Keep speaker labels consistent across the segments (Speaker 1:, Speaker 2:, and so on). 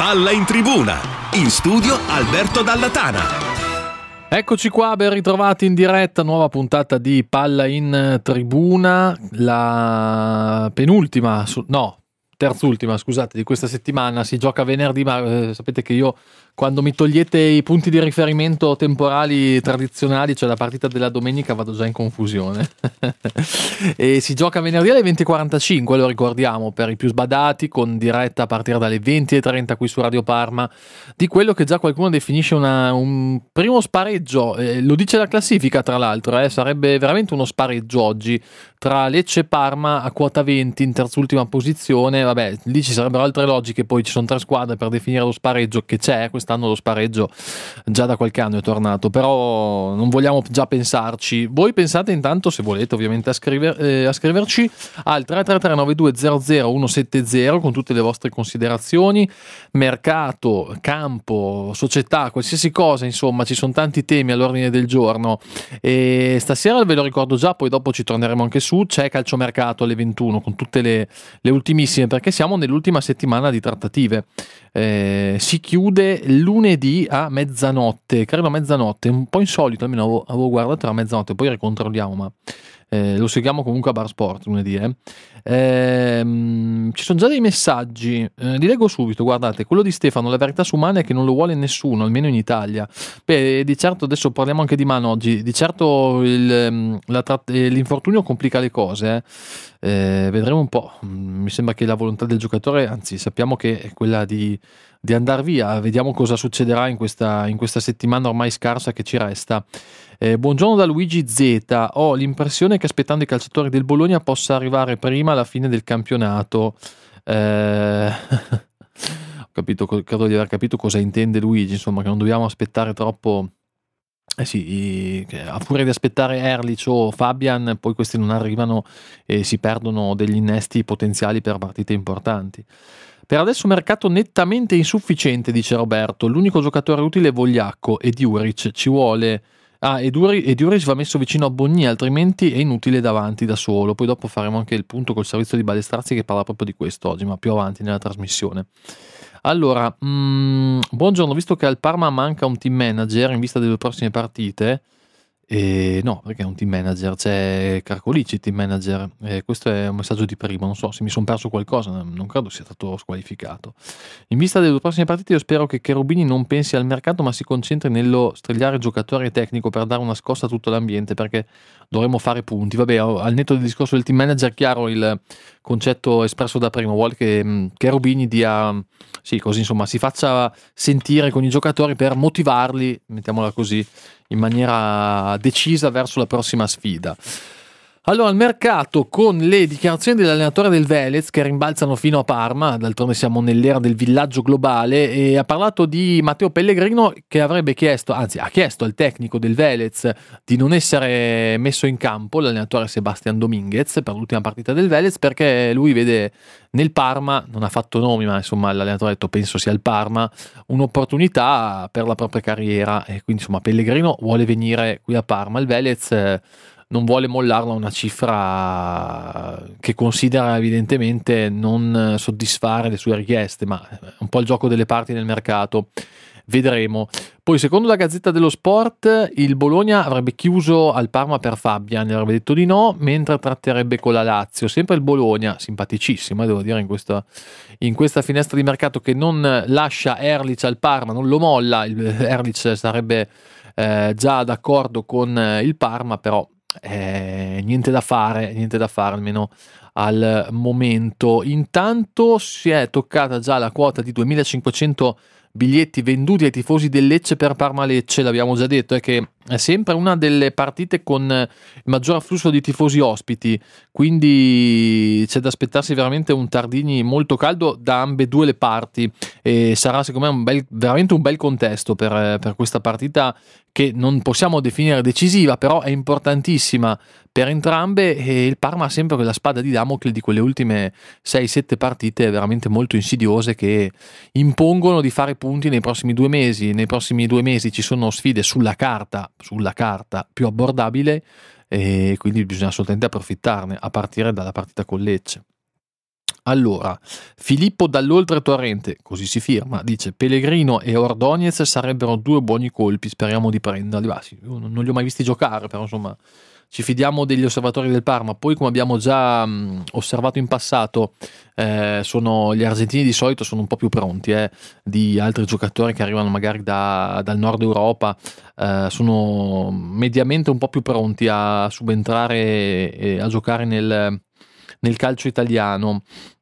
Speaker 1: Palla in tribuna, in studio Alberto Dallatana.
Speaker 2: Eccoci qua, ben ritrovati in diretta, nuova puntata di Palla in Tribuna, la penultima, terzultima, scusate, di questa settimana. Si gioca venerdì, ma sapete che io, quando mi togliete i punti di riferimento temporali tradizionali, cioè la partita della domenica, vado già in confusione. E si gioca venerdì alle 20:45, lo ricordiamo, per i più sbadati, con diretta a partire dalle 20:30 qui su Radio Parma, di quello che già qualcuno definisce un primo spareggio. Lo dice la classifica, tra l'altro, sarebbe veramente uno spareggio oggi tra Lecce e Parma a quota 20 in terzultima posizione. Vabbè, lì ci sarebbero altre logiche, poi ci sono tre squadre per definire lo spareggio, che c'è quest'anno lo spareggio già da qualche anno è tornato, però non vogliamo già pensarci. Voi pensate intanto, se volete ovviamente, a scriverci al 333 9200 170 con tutte le vostre considerazioni, mercato, campo, società, qualsiasi cosa, insomma ci sono tanti temi all'ordine del giorno. E stasera ve lo ricordo già, poi dopo ci torneremo anche su, c'è calciomercato alle 21 con tutte le ultimissime, perché siamo nell'ultima settimana di trattative. Si chiude lunedì a mezzanotte, credo a mezzanotte, un po' insolito, almeno avevo guardato a mezzanotte, poi ricontrolliamo, ma lo seguiamo comunque a Bar Sport lunedì. Ci sono già dei messaggi, li leggo subito. Guardate, quello di Stefano: la verità su Mane è che non lo vuole nessuno, almeno in Italia. Beh, di certo adesso parliamo anche di Mane oggi, di certo l'infortunio complica le cose, vedremo un po'. Mi sembra che la volontà del giocatore, anzi sappiamo che è quella di andare via. Vediamo cosa succederà in questa settimana ormai scarsa che ci resta. Buongiorno da Luigi Z. Ho l'impressione che aspettando i calciatori del Bologna possa arrivare prima alla fine del campionato. Ho capito, credo di aver capito cosa intende Luigi, insomma, che non dobbiamo aspettare troppo. Sì, a furia di aspettare Erlich o Fabian, poi questi non arrivano e si perdono degli innesti potenziali per partite importanti. Per adesso mercato nettamente insufficiente, dice Roberto. L'unico giocatore utile è Vogliacco e Djuric. Ci vuole... e Djuric va messo vicino a Bogni, altrimenti è inutile davanti da solo. Poi dopo faremo anche il punto col servizio di Balestrazzi, che parla proprio di questo oggi, ma più avanti nella trasmissione. Allora, buongiorno, visto che al Parma manca un team manager in vista delle prossime partite, no, perché è un team manager, c'è Carcolici team manager, questo è un messaggio di prima, non so se mi sono perso qualcosa, non credo sia stato squalificato. In vista delle due prossime partite io spero che Cherubini non pensi al mercato, ma si concentri nello strigliare giocatore tecnico per dare una scossa a tutto l'ambiente, perché dovremo fare punti. Vabbè, al netto del discorso del team manager, chiaro il concetto espresso da prima, vuole che Cherubini dia, sì, così insomma, si faccia sentire con i giocatori per motivarli, mettiamola così, in maniera decisa verso la prossima sfida. Allora, il mercato, con le dichiarazioni dell'allenatore del Velez che rimbalzano fino a Parma, d'altronde siamo nell'era del villaggio globale, e ha parlato di Matteo Pellegrino, che avrebbe chiesto, anzi ha chiesto al tecnico del Velez di non essere messo in campo, l'allenatore Sebastián Domínguez, per l'ultima partita del Velez, perché lui vede nel Parma, non ha fatto nomi, ma insomma l'allenatore ha detto penso sia il Parma, un'opportunità per la propria carriera, e quindi insomma Pellegrino vuole venire qui a Parma. Il Velez non vuole mollarla a una cifra che considera evidentemente non soddisfare le sue richieste, ma è un po' il gioco delle parti nel mercato, vedremo. Poi, secondo la Gazzetta dello Sport, il Bologna avrebbe chiuso al Parma per Fabian, avrebbe detto di no, mentre tratterebbe con la Lazio. Sempre il Bologna, simpaticissimo, devo dire, in questa finestra di mercato, che non lascia Erlich al Parma, non lo molla. Erlich sarebbe già d'accordo con il Parma, però niente da fare almeno al momento. Intanto si è toccata già la quota di 2500 biglietti venduti ai tifosi del Lecce per Parma-Lecce. L'abbiamo già detto, è che è sempre una delle partite con il maggior afflusso di tifosi ospiti, quindi c'è da aspettarsi veramente un Tardini molto caldo da ambedue le parti, e sarà secondo me veramente un bel contesto per questa partita, che non possiamo definire decisiva, però è importantissima per entrambe, e il Parma ha sempre quella spada di Damocle di quelle ultime 6-7 partite veramente molto insidiose, che impongono di fare punti nei prossimi 2 mesi. Nei prossimi 2 mesi ci sono sfide sulla carta più abbordabile, e quindi bisogna assolutamente approfittarne, a partire dalla partita con Lecce. Allora, Filippo dall'Oltretorrente, così si firma, dice Pellegrino e Ordonez sarebbero due buoni colpi, speriamo di prenderli. Sì, io non li ho mai visti giocare, però insomma ci fidiamo degli osservatori del Parma. Poi, come abbiamo già osservato in passato, gli argentini di solito sono un po' più pronti di altri giocatori che arrivano magari dal nord Europa, sono mediamente un po' più pronti a subentrare e a giocare nel calcio italiano.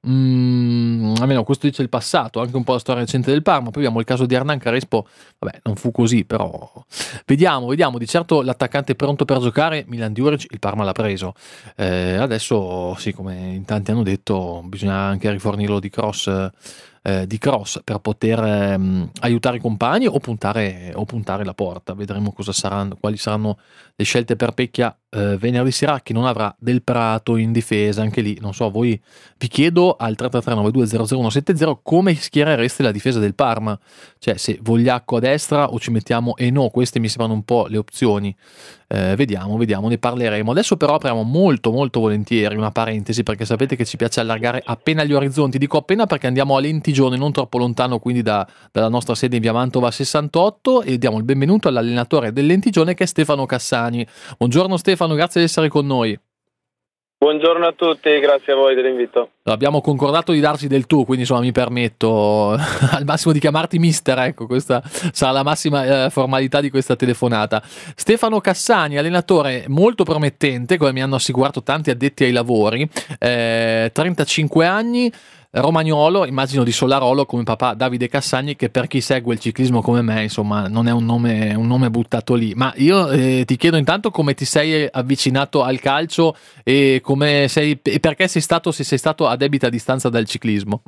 Speaker 2: Almeno questo dice il passato, anche un po' la storia recente del Parma. Poi abbiamo il caso di Hernan Crespo, vabbè, non fu così, però vediamo, di certo l'attaccante è pronto per giocare. Milan Djuric il Parma l'ha preso, adesso sì, come in tanti hanno detto, bisogna anche rifornirlo di cross per poter aiutare i compagni o puntare la porta. Vedremo quali saranno le scelte per Pecchia venerdì sera, che non avrà Del Prato in difesa. Anche lì non so, voi vi chiedo al 333-9200-170 come schierereste la difesa del Parma, cioè se Vogliacco a destra o ci mettiamo no, queste mi sembrano un po' le opzioni. Vediamo, ne parleremo. Adesso però apriamo molto volentieri una parentesi, perché sapete che ci piace allargare appena gli orizzonti. Dico appena perché andiamo a Lentigione, non troppo lontano quindi dalla nostra sede in via Mantova 68, e diamo il benvenuto all'allenatore del Lentigione, che è Stefano Cassani. Buongiorno Stefano, grazie di essere con noi.
Speaker 3: Buongiorno a tutti, grazie a voi dell'invito.
Speaker 2: Abbiamo concordato di darci del tu, quindi insomma mi permetto al massimo di chiamarti mister, ecco, questa sarà la massima formalità di questa telefonata. Stefano Cassani, allenatore molto promettente, come mi hanno assicurato tanti addetti ai lavori, 35 anni, romagnolo, immagino di Solarolo, come papà Davide Cassani, che per chi segue il ciclismo come me, insomma, non è un nome buttato lì. Ma io ti chiedo intanto come ti sei avvicinato al calcio e come sei, e perché se sei stato a debita distanza dal ciclismo.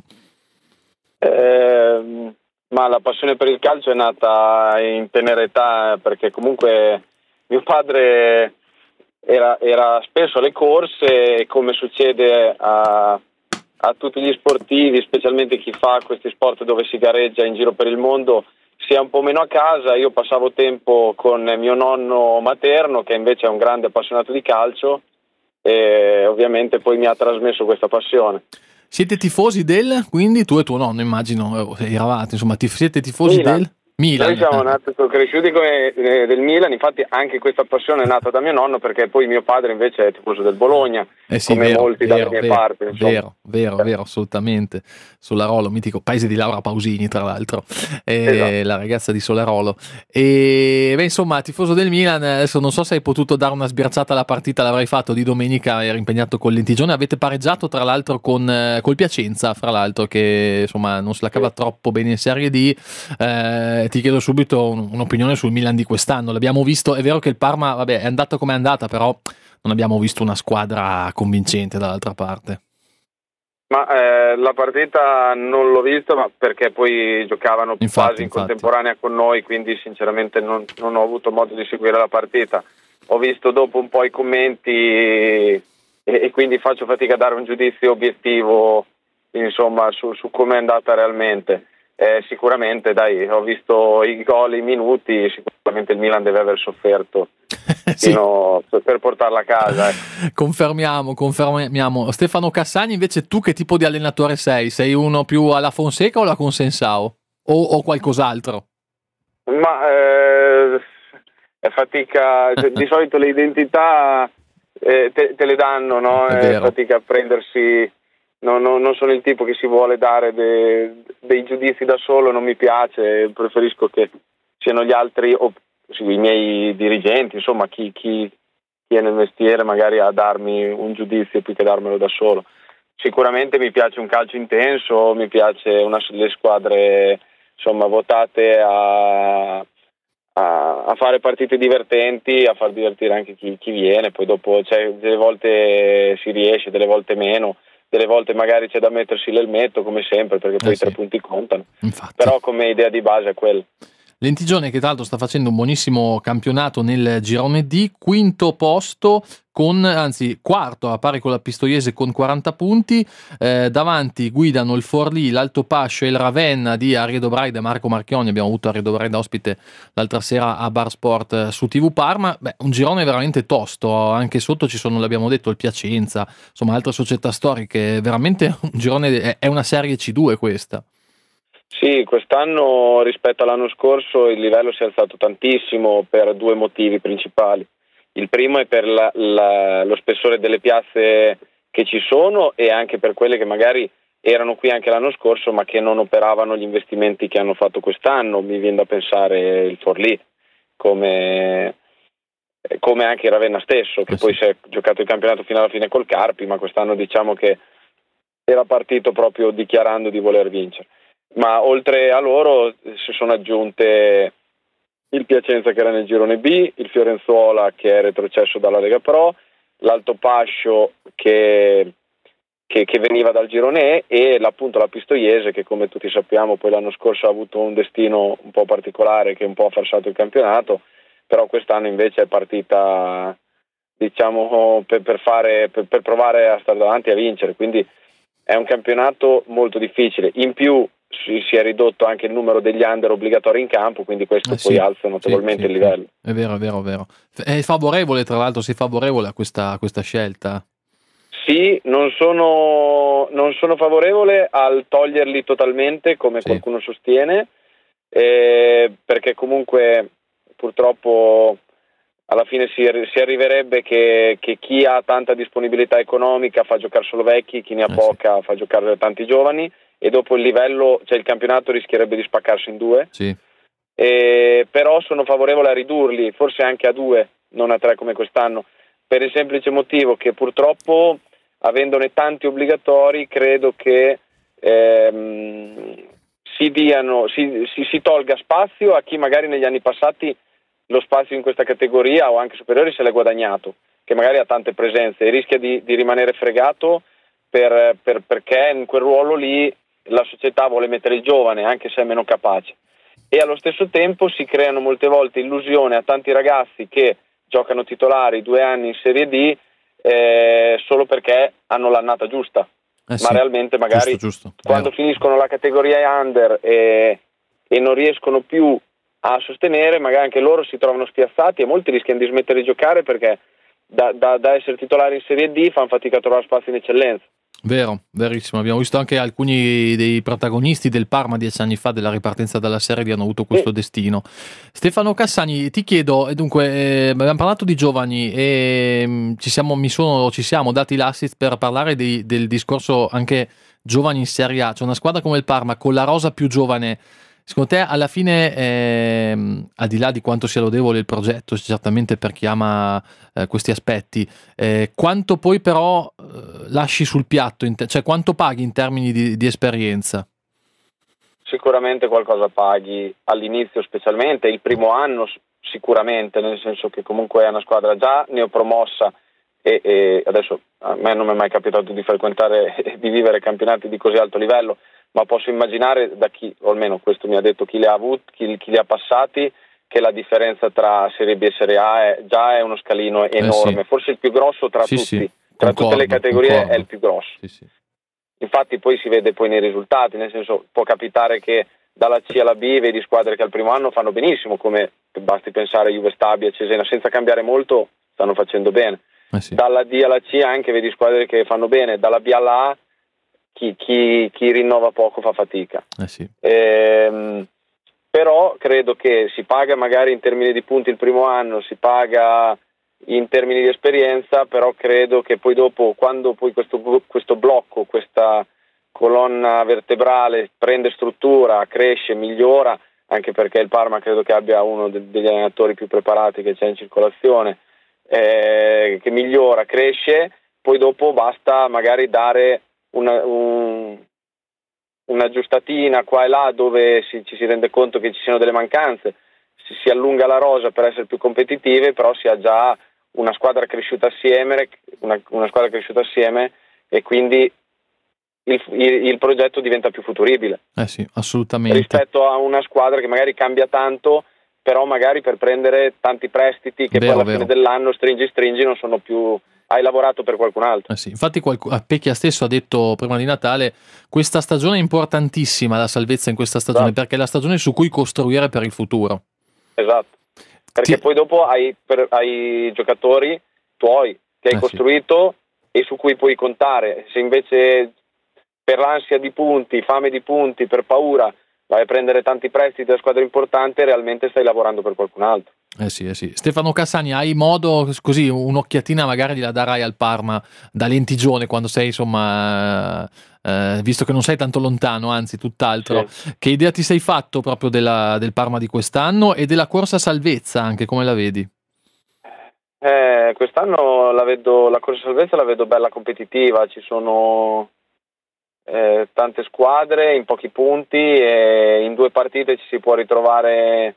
Speaker 3: Ma la passione per il calcio è nata in tenera età, perché comunque mio padre era spesso alle corse, e come succede a tutti gli sportivi, specialmente chi fa questi sport dove si gareggia in giro per il mondo, si è un po' meno a casa. Io passavo tempo con mio nonno materno, che invece è un grande appassionato di calcio, e ovviamente poi mi ha trasmesso questa passione.
Speaker 2: Siete tifosi quindi tu e tuo nonno, immagino, eravate, insomma, siete tifosi del Milan.
Speaker 3: Noi siamo nati e cresciuti del Milan, infatti anche questa passione è nata da mio nonno, perché poi mio padre invece è tifoso del Bologna,
Speaker 2: sì,
Speaker 3: come molti dalle mie parti.
Speaker 2: Vero, assolutamente. Solarolo, mitico paese di Laura Pausini, tra l'altro,
Speaker 3: Esatto.
Speaker 2: La ragazza di Solarolo. E insomma, tifoso del Milan. Adesso non so se hai potuto dare una sbirciata alla partita, l'avrai fatto di domenica, eri impegnato con Lentigione, avete pareggiato tra l'altro col Piacenza, fra l'altro, che insomma non se la cava troppo bene in Serie D. Ti chiedo subito un'opinione sul Milan di quest'anno. L'abbiamo visto, è vero che il Parma è andata come è andata, però non abbiamo visto una squadra convincente dall'altra parte.
Speaker 3: Ma la partita non l'ho vista, ma perché poi giocavano quasi in contemporanea con noi, quindi sinceramente non ho avuto modo di seguire la partita. Ho visto dopo un po' i commenti e quindi faccio fatica a dare un giudizio obiettivo, insomma, su come è andata realmente. Sicuramente, ho visto i gol, i minuti, sicuramente il Milan deve aver sofferto
Speaker 2: sì,
Speaker 3: per portarla a casa.
Speaker 2: Confermiamo. Stefano Cassani, invece, tu che tipo di allenatore sei? Sei uno più alla Fonseca o alla Consensao? O qualcos'altro?
Speaker 3: Ma è fatica, di solito le identità te le danno, no? È fatica a prendersi. Non sono il tipo che si vuole dare dei giudizi da solo, non mi piace, preferisco che siano gli altri, i miei dirigenti, insomma chi è nel mestiere magari a darmi un giudizio più che darmelo da solo. Sicuramente mi piace un calcio intenso, mi piace le squadre, insomma, votate a fare partite divertenti, a far divertire anche chi viene. Poi dopo delle volte si riesce, delle volte meno. Delle volte magari c'è da mettersi l'elmetto, come sempre, perché poi i 3 punti contano.
Speaker 2: Infatti.
Speaker 3: Però come idea di base è quella.
Speaker 2: Lentigione che tra l'altro sta facendo un buonissimo campionato nel girone D, quinto posto quarto a pari con la Pistoiese con 40 punti, davanti guidano il Forlì, l'Altopascio e il Ravenna di Arredo Braida e Marco Marchioni. Abbiamo avuto Arredo Braida ospite l'altra sera a Bar Sport su TV Parma. Un girone veramente tosto, anche sotto ci sono, l'abbiamo detto, il Piacenza, insomma altre società storiche, veramente un girone, è una serie C2 questa.
Speaker 3: Sì, quest'anno rispetto all'anno scorso il livello si è alzato tantissimo per due motivi principali. Il primo è per lo spessore delle piazze che ci sono e anche per quelle che magari erano qui anche l'anno scorso ma che non operavano gli investimenti che hanno fatto quest'anno. Mi viene da pensare il Forlì, come anche il Ravenna stesso, che poi si è giocato il campionato fino alla fine col Carpi, ma quest'anno diciamo che era partito proprio dichiarando di voler vincere. Ma oltre a loro si sono aggiunte il Piacenza che era nel girone B, il Fiorenzuola che è retrocesso dalla Lega Pro, l'Altopascio che veniva dal girone E e appunto la Pistoiese che, come tutti sappiamo, poi l'anno scorso ha avuto un destino un po' particolare che un po' ha falsato il campionato, però quest'anno invece è partita, diciamo, per provare a stare davanti e a vincere, quindi è un campionato molto difficile. In più si è ridotto anche il numero degli under obbligatori in campo, quindi questo poi alza notevolmente il livello.
Speaker 2: È vero. È favorevole, tra l'altro, sei favorevole a questa scelta?
Speaker 3: Sì, non sono favorevole al toglierli totalmente, come qualcuno sostiene, perché comunque purtroppo alla fine si arriverebbe che chi ha tanta disponibilità economica fa giocare solo vecchi, chi ne ha poca fa giocare tanti giovani, e dopo il livello, cioè il campionato rischierebbe di spaccarsi in due.
Speaker 2: Sì.
Speaker 3: Però sono favorevole a ridurli, forse anche a 2, non a 3 come quest'anno, per il semplice motivo che purtroppo, avendone tanti obbligatori, credo che si tolga spazio a chi magari negli anni passati lo spazio in questa categoria o anche superiori se l'è guadagnato, che magari ha tante presenze e rischia di rimanere fregato perché in quel ruolo lì la società vuole mettere il giovane anche se è meno capace, e allo stesso tempo si creano molte volte illusione a tanti ragazzi che giocano titolari 2 anni in Serie D solo perché hanno l'annata giusta, ma realmente magari
Speaker 2: giusto.
Speaker 3: Quando finiscono la categoria under e non riescono più a sostenere, magari anche loro si trovano spiazzati e molti rischiano di smettere di giocare perché da essere titolari in Serie D fanno fatica a trovare spazio in eccellenza.
Speaker 2: Vero, verissimo. Abbiamo visto anche alcuni dei protagonisti del Parma 10 anni fa della ripartenza dalla Serie D hanno avuto questo destino. Stefano Cassani, ti chiedo, dunque, abbiamo parlato di giovani e ci siamo dati l'assist per parlare del discorso anche giovani in Serie A. C'è una squadra come il Parma con la rosa più giovane. Secondo te alla fine, al di là di quanto sia lodevole il progetto, certamente per chi ama questi aspetti, quanto poi però lasci sul piatto, cioè quanto paghi in termini di esperienza?
Speaker 3: Sicuramente qualcosa paghi all'inizio, specialmente il primo anno sicuramente, nel senso che comunque è una squadra già neopromossa e adesso a me non mi è mai capitato di frequentare e di vivere campionati di così alto livello, ma posso immaginare da chi, o almeno questo mi ha detto chi li ha avuti, chi li ha passati, che la differenza tra Serie B e Serie A già è uno scalino enorme, forse il più grosso tra tutti, tra tutte le categorie è il più grosso. Sì. Infatti poi si vede poi nei risultati, nel senso può capitare che dalla C alla B vedi squadre che al primo anno fanno benissimo, come basti pensare a Juve Stabia e Cesena, senza cambiare molto stanno facendo bene. Dalla D alla C anche vedi squadre che fanno bene, dalla B alla A chi rinnova poco fa fatica. Però credo che si paga magari in termini di punti il primo anno, si paga in termini di esperienza, però credo che poi dopo, quando poi questo blocco, questa colonna vertebrale prende struttura, cresce, migliora, anche perché il Parma credo che abbia uno degli allenatori più preparati che c'è in circolazione, che migliora, cresce, poi dopo basta magari dare una aggiustatina qua e là dove ci si rende conto che ci siano delle mancanze, si allunga la rosa per essere più competitive, però si ha già una squadra cresciuta assieme, una squadra cresciuta assieme, e quindi il progetto diventa più futuribile.
Speaker 2: Sì, assolutamente.
Speaker 3: Rispetto a una squadra che magari cambia tanto, però magari per prendere tanti prestiti che poi alla fine dell'anno stringi non sono più, hai lavorato per qualcun altro.
Speaker 2: Sì. Infatti Pecchia stesso ha detto prima di Natale: questa stagione è importantissima, la salvezza in questa stagione, esatto, perché è la stagione su cui costruire per il futuro.
Speaker 3: Esatto, perché poi dopo hai giocatori tuoi che hai costruito e su cui puoi contare. Se invece per l'ansia di punti, fame di punti, per paura vai a prendere tanti prestiti da squadre importanti, realmente stai lavorando per qualcun altro.
Speaker 2: Sì. Stefano Cassani, hai modo, così un'occhiatina magari gliela darai al Parma da Lentigione quando sei, insomma, visto che non sei tanto lontano, anzi tutt'altro, sì. Che idea ti sei fatto proprio del Parma di quest'anno e della corsa salvezza, anche come la vedi?
Speaker 3: Quest'anno la corsa salvezza la vedo bella competitiva, ci sono tante squadre in pochi punti e in 2 partite ci si può ritrovare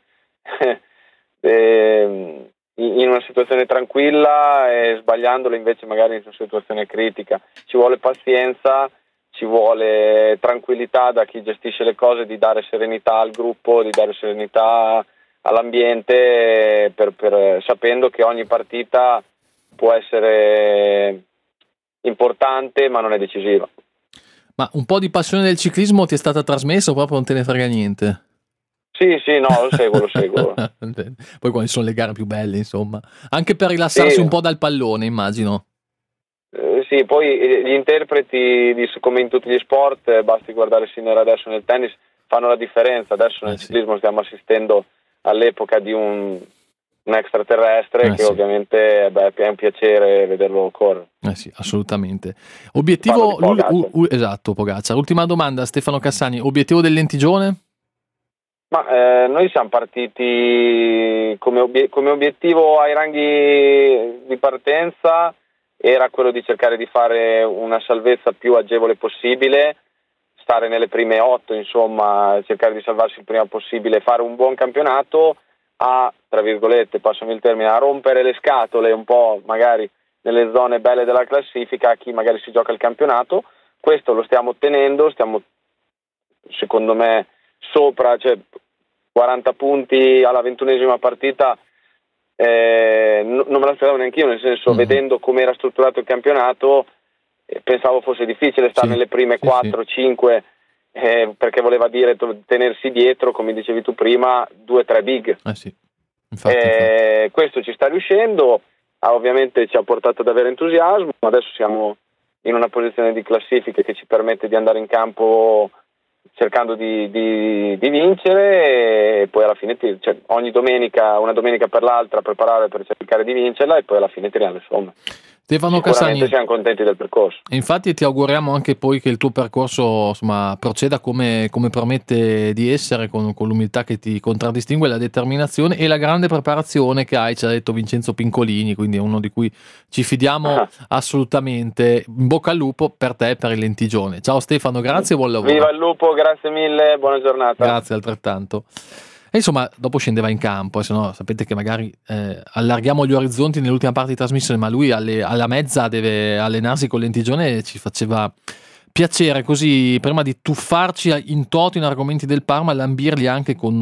Speaker 3: in una situazione tranquilla e sbagliandolo invece magari in una situazione critica. Ci vuole pazienza, ci vuole tranquillità da chi gestisce le cose, di dare serenità al gruppo, di dare serenità all'ambiente, sapendo che ogni partita può essere importante ma non è decisiva.
Speaker 2: Ma un po' di passione del ciclismo ti è stata trasmessa o proprio non te ne frega niente?
Speaker 3: Sì, no, lo seguo.
Speaker 2: Poi quali sono le gare più belle, insomma. Anche per rilassarsi un po' dal pallone, immagino.
Speaker 3: Sì, poi gli interpreti, come in tutti gli sport, basti guardare Sinner adesso nel tennis, fanno la differenza. Adesso nel ciclismo stiamo assistendo all'epoca di un extraterrestre che ovviamente è un piacere vederlo correre.
Speaker 2: Sì, assolutamente. Obiettivo esatto, Pogacar. Ultima domanda, Stefano Cassani, obiettivo del Lentigione?
Speaker 3: Ma noi siamo partiti come obiettivo ai ranghi di partenza era quello di cercare di fare una salvezza più agevole possibile, stare nelle prime 8, insomma, cercare di salvarsi il prima possibile, fare un buon campionato, a, tra virgolette, passami il termine, a rompere le scatole un po' magari nelle zone belle della classifica a chi magari si gioca il campionato. Questo lo stiamo ottenendo, stiamo secondo me sopra, cioè 40 punti alla 21esima partita, non me l'aspettavo neanche io, nel senso, vedendo come era strutturato il campionato, pensavo fosse difficile stare nelle prime 4-5, perché voleva dire tenersi dietro, come dicevi tu prima, 2-3 big. Infatti. Questo ci sta riuscendo, ovviamente ci ha portato ad avere entusiasmo. Adesso siamo in una posizione di classifica che ci permette di andare in campo cercando di vincere, e poi alla fine ogni domenica, una domenica per l'altra, preparare per cercare di vincerla, e poi alla fine tiriamo le somme.
Speaker 2: Stefano Cassani,
Speaker 3: siamo contenti del percorso.
Speaker 2: Infatti ti auguriamo anche poi che il tuo percorso, insomma, proceda come promette di essere, con l'umiltà che ti contraddistingue, la determinazione e la grande preparazione che hai, ci ha detto Vincenzo Pincolini, quindi è uno di cui ci fidiamo assolutamente. In bocca al lupo per te e per il Lentigione. Ciao Stefano, grazie e buon lavoro.
Speaker 3: Viva il lupo, grazie mille, buona giornata.
Speaker 2: Grazie altrettanto. E insomma, dopo scendeva in campo, se no sapete che magari allarghiamo gli orizzonti nell'ultima parte di trasmissione, ma lui alla mezza deve allenarsi con Lentigione, e ci faceva piacere così, prima di tuffarci in toto in argomenti del Parma, lambirli anche con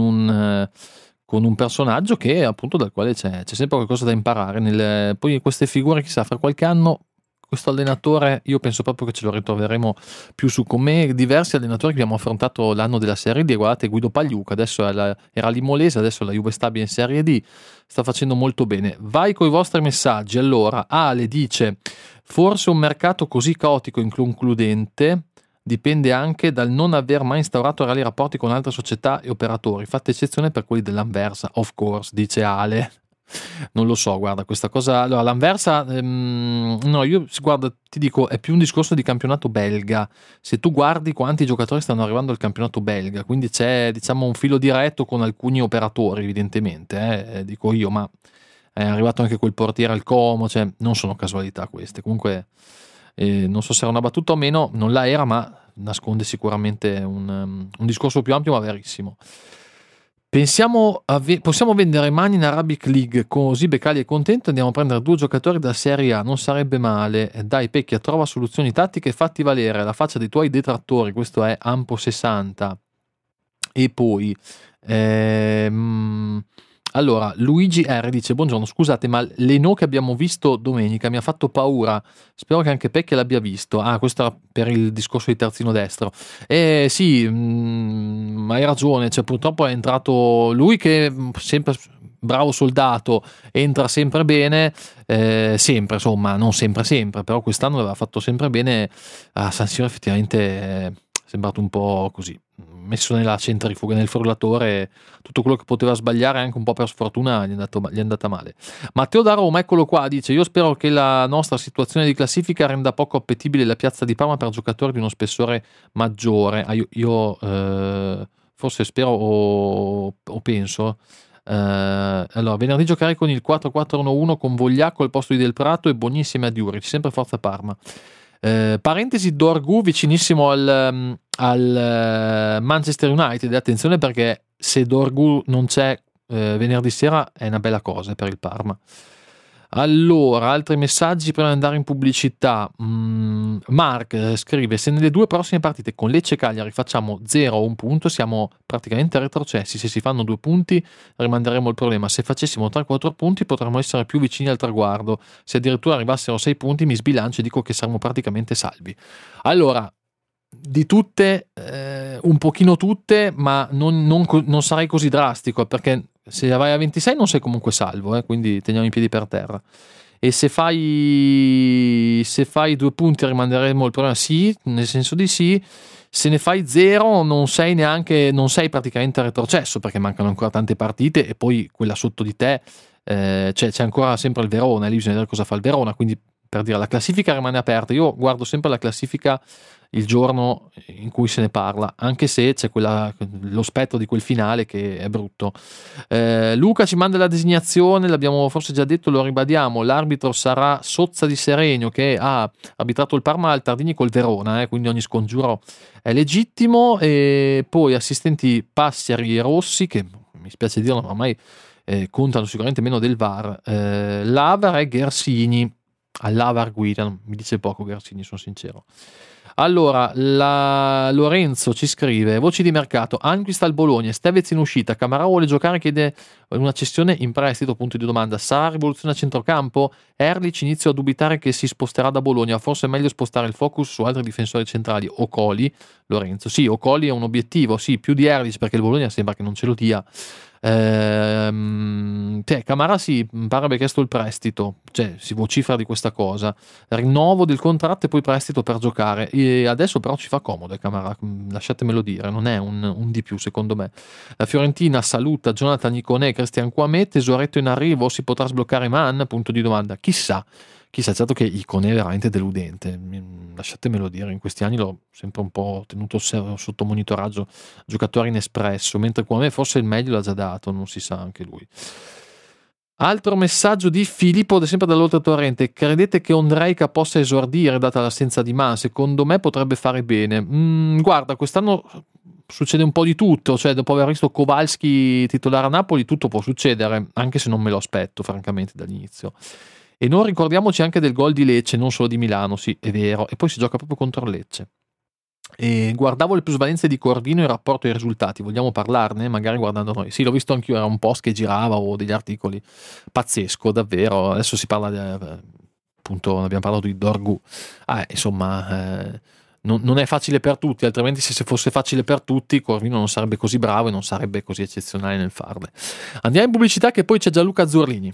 Speaker 2: un personaggio che appunto dal quale c'è sempre qualcosa da imparare. Poi queste figure, chissà, fra qualche anno questo allenatore, io penso proprio che ce lo ritroveremo più su, come diversi allenatori che abbiamo affrontato l'anno della Serie D. Guardate, Guido Pagliuca adesso era Limolese, adesso la Juve Stabia in Serie D, sta facendo molto bene. Vai con i vostri messaggi. Allora, Ale dice: forse un mercato così caotico e inconcludente dipende anche dal non aver mai instaurato reali rapporti con altre società e operatori, fatta eccezione per quelli dell'Anversa, of course, dice Ale. Non lo so, guarda, questa cosa. Allora, l'Anversa, no, io guarda, ti dico, è più un discorso di campionato belga. Se tu guardi quanti giocatori stanno arrivando al campionato belga, quindi c'è, diciamo, un filo diretto con alcuni operatori, evidentemente, dico io, ma è arrivato anche quel portiere al Como, cioè non sono casualità queste. Comunque, non so se era una battuta o meno, non la era, ma nasconde sicuramente un discorso più ampio, ma verissimo. Possiamo vendere Mani in Arabic League, così Beccali è contento, andiamo a prendere 2 giocatori da Serie A, non sarebbe male. Dai Pecchia, trova soluzioni tattiche e fatti valere alla faccia dei tuoi detrattori. Questo è Ampo 60. E poi allora Luigi R dice: buongiorno, scusate, ma l'Eno che abbiamo visto domenica mi ha fatto paura, spero che anche Pecchia l'abbia visto. Questo era per il discorso di terzino destro. Sì, hai ragione, cioè purtroppo è entrato lui che sempre bravo soldato, entra sempre bene, sempre, insomma, non sempre, però quest'anno l'aveva fatto sempre bene. A San Siro effettivamente è sembrato un po' così, messo nella centrifuga, nel frullatore, tutto quello che poteva sbagliare anche un po' per sfortuna gli è andata male. Matteo da Roma, eccolo qua, dice: io spero che la nostra situazione di classifica renda poco appetibile la piazza di Parma per giocatori di uno spessore maggiore. Io forse spero o penso. Allora, venerdì giocare con il 4-4-1-1 con Vogliacco al posto di Del Prato e Buonissime a Diuric, sempre forza Parma. Parentesi, Dorgu vicinissimo al Manchester United. Attenzione, perché se Dorgu non c'è venerdì sera è una bella cosa per il Parma. Allora, altri messaggi prima di andare in pubblicità. Mark scrive: se nelle 2 prossime partite con Lecce e Cagliari facciamo 0 o 1 punto siamo praticamente retrocessi. Se si fanno 2 punti rimanderemo il problema, se facessimo 3-4 punti potremmo essere più vicini al traguardo, se addirittura arrivassero 6 punti mi sbilancio e dico che saremmo praticamente salvi. Allora, di tutte, un pochino tutte, ma non sarei così drastico, perché se vai a 26 non sei comunque salvo, quindi teniamo i piedi per terra. E se fai 2 punti rimanderemo il problema, sì, nel senso di sì. Se ne fai 0 non sei praticamente retrocesso, perché mancano ancora tante partite e poi quella sotto di te c'è ancora sempre il Verona, lì bisogna vedere cosa fa il Verona, quindi per dire la classifica rimane aperta. Io guardo sempre la classifica il giorno in cui se ne parla, anche se c'è lo spettro di quel finale che è brutto. Luca ci manda la designazione, l'abbiamo forse già detto, lo ribadiamo: l'arbitro sarà Sozza di Serenio, che ha arbitrato il Parma al Tardini col Verona, quindi ogni scongiuro è legittimo. E poi assistenti Passeri e Rossi, che mi spiace dirlo ma ormai contano sicuramente meno del VAR. L'Avar è Ghersini, all'Avar guida, mi dice poco Ghersini, sono sincero. Allora, Lorenzo ci scrive: voci di mercato, Anquist al Bologna, Stevez in uscita, Camarà vuole giocare, chiede una cessione in prestito, punto di domanda. Sarà rivoluzione a centrocampo? Erlich inizio a dubitare che si sposterà da Bologna, forse è meglio spostare il focus su altri difensori centrali. Ocoli, Lorenzo, sì, Ocoli è un obiettivo, sì, più di Erlich, perché il Bologna sembra che non ce lo dia. Camarà sì, pare abbia chiesto il prestito, cioè si vocifera di questa cosa, rinnovo del contratto e poi prestito per giocare, e adesso però ci fa comodo Camarà, lasciatemelo dire, non è un di più secondo me. La Fiorentina saluta Jonathan Iconé, Cristian Kouamé, tesoretto in arrivo, si potrà sbloccare Man? Punto di domanda. Chissà, certo che Iconé è veramente deludente, lasciatemelo dire, in questi anni l'ho sempre un po' tenuto sotto monitoraggio, giocatore inespresso, mentre Kouamé forse il meglio l'ha già dato, non si sa anche lui. Altro messaggio di Filippo, sempre dall'Oltretorrente: credete che Ondrejka possa esordire data l'assenza di Man? Secondo me potrebbe fare bene. Guarda, quest'anno succede un po' di tutto, cioè dopo aver visto Kowalski titolare a Napoli tutto può succedere, anche se non me lo aspetto francamente dall'inizio. E non ricordiamoci anche del gol di Lecce, non solo di Milano, sì, è vero, e poi si gioca proprio contro Lecce. E guardavo le plusvalenze di Corvino in rapporto ai risultati, vogliamo parlarne? Magari guardando noi. Sì, l'ho visto anch'io, era un post che girava o degli articoli, pazzesco, davvero. Adesso si parla appunto, abbiamo parlato di Dorgu. Insomma, non è facile per tutti, altrimenti se fosse facile per tutti Corvino non sarebbe così bravo e non sarebbe così eccezionale nel farle. Andiamo in pubblicità, che poi c'è Gianluca Zurlini.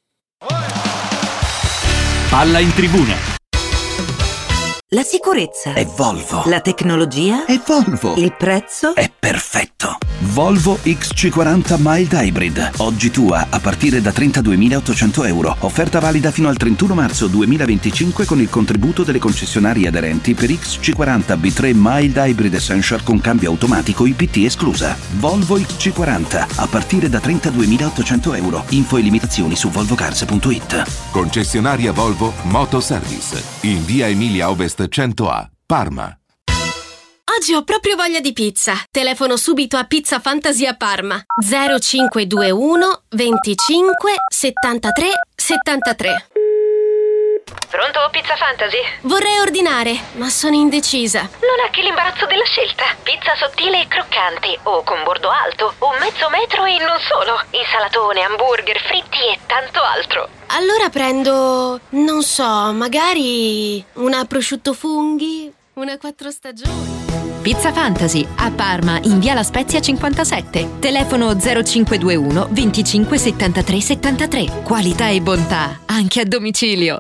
Speaker 1: Palla in tribuna.
Speaker 4: La sicurezza
Speaker 5: è Volvo.
Speaker 4: La tecnologia
Speaker 5: è Volvo.
Speaker 4: Il prezzo
Speaker 5: è perfetto. Volvo XC40 Mild Hybrid. Oggi tua a partire da 32.800 euro. Offerta valida fino al 31 marzo 2025 con il contributo delle concessionarie aderenti per XC40 B3 Mild Hybrid Essential con cambio automatico IPT esclusa. Volvo XC40 a partire da 32.800 euro. Info e limitazioni su volvocars.it.
Speaker 6: Concessionaria Volvo Moto Service in via Emilia Ovest 100A, Parma. Oggi ho proprio voglia di pizza. Telefono subito a Pizza Fantasy a Parma. 0521 25 73 73.
Speaker 7: Pronto, Pizza Fantasy?
Speaker 6: Vorrei ordinare, ma sono indecisa.
Speaker 7: Non è che l'imbarazzo della scelta. Pizza sottile e croccante, o con bordo alto, o mezzo metro e non solo. Insalatone, hamburger, fritti e tanto altro.
Speaker 6: Allora prendo, non so, magari una prosciutto funghi, una 4 stagioni.
Speaker 8: Pizza Fantasy a Parma in via La Spezia 57. Telefono 0521 25 73 73. Qualità e bontà anche a domicilio.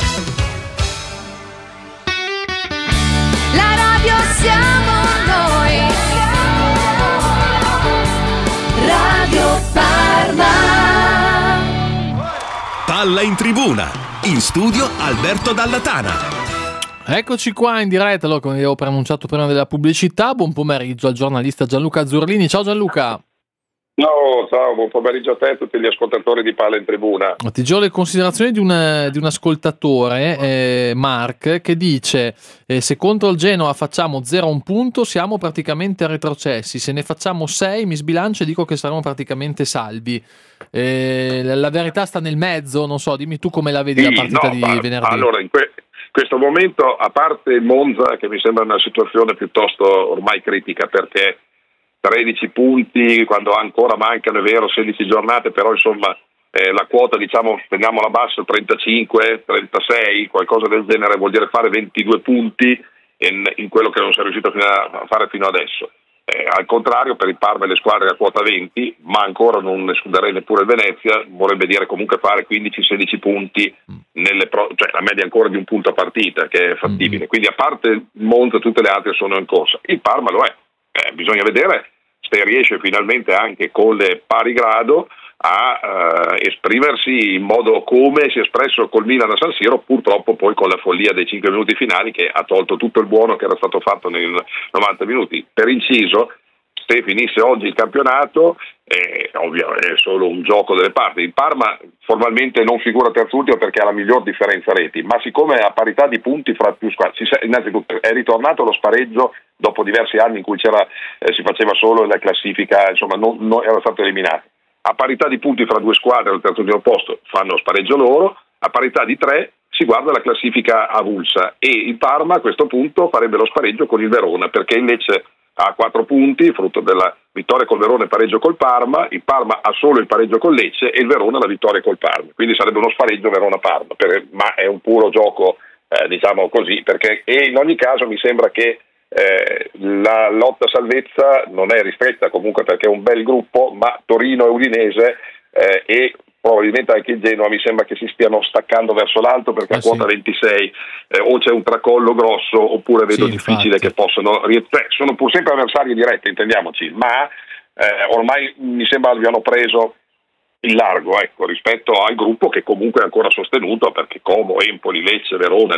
Speaker 9: La radio siamo noi. Radio Parma.
Speaker 1: Palla in tribuna. In studio Alberto Dalla Tana.
Speaker 2: Eccoci qua in diretta, allora, come avevo preannunciato prima della pubblicità. Buon pomeriggio al giornalista Gianluca Zurlini. Ciao Gianluca.
Speaker 10: Ciao, buon pomeriggio a te e a tutti gli ascoltatori di Palla in Tribuna.
Speaker 2: Ti giro le considerazioni di un ascoltatore, Mark, che dice se contro il Genoa facciamo 0-1 punto siamo praticamente retrocessi, se ne facciamo 6 mi sbilancio e dico che saremo praticamente salvi. La verità sta nel mezzo, non so, dimmi tu come la vedi la partita di venerdì.
Speaker 10: Allora, in questo momento, a parte il Monza, che mi sembra una situazione piuttosto ormai critica, perché 13 punti quando ancora mancano, è vero, 16 giornate, però insomma la quota, diciamo, teniamola bassa, 35, 36, qualcosa del genere, vuol dire fare 22 punti in quello che non si è riuscito a fare fino adesso. Al contrario, per il Parma e le squadre a quota 20, ma ancora non escluderei neppure il Venezia, vorrebbe dire comunque fare 15-16 punti, cioè la media ancora di un punto a partita, che è fattibile. Quindi a parte il Monza, tutte le altre sono in corsa. Il Parma lo è. Bisogna vedere se riesce finalmente anche con le pari grado a esprimersi in modo come si è espresso col Milan a San Siro, purtroppo poi con la follia dei 5 minuti finali che ha tolto tutto il buono che era stato fatto nei 90 minuti. Per inciso, se finisse oggi il campionato, ovvio, è solo un gioco delle parti. Il Parma formalmente non figura terzultimo perché ha la miglior differenza reti, ma siccome a parità di punti fra più squadre, innanzitutto è ritornato lo spareggio dopo diversi anni in cui si faceva solo la classifica, insomma non era stato eliminato. A parità di punti fra due squadre al terzultimo posto fanno spareggio loro, a parità di 3 si guarda la classifica avulsa e il Parma a questo punto farebbe lo spareggio con il Verona, perché invece ha 4 punti, frutto della vittoria col Verona e pareggio col Parma, il Parma ha solo il pareggio col Lecce e il Verona la vittoria col Parma, quindi sarebbe uno spareggio Verona-Parma, ma è un puro gioco, diciamo così, perché in ogni caso mi sembra che la lotta salvezza non è ristretta comunque perché è un bel gruppo, ma Torino e Udinese e probabilmente anche il Genoa mi sembra che si stiano staccando verso l'alto perché a quota 26 o c'è un tracollo grosso oppure vedo difficile infatti che possano sono pur sempre avversari diretti, intendiamoci, ma ormai mi sembra abbiano preso il largo, ecco, rispetto al gruppo che comunque è ancora sostenuto, perché Como, Empoli, Lecce, Verona,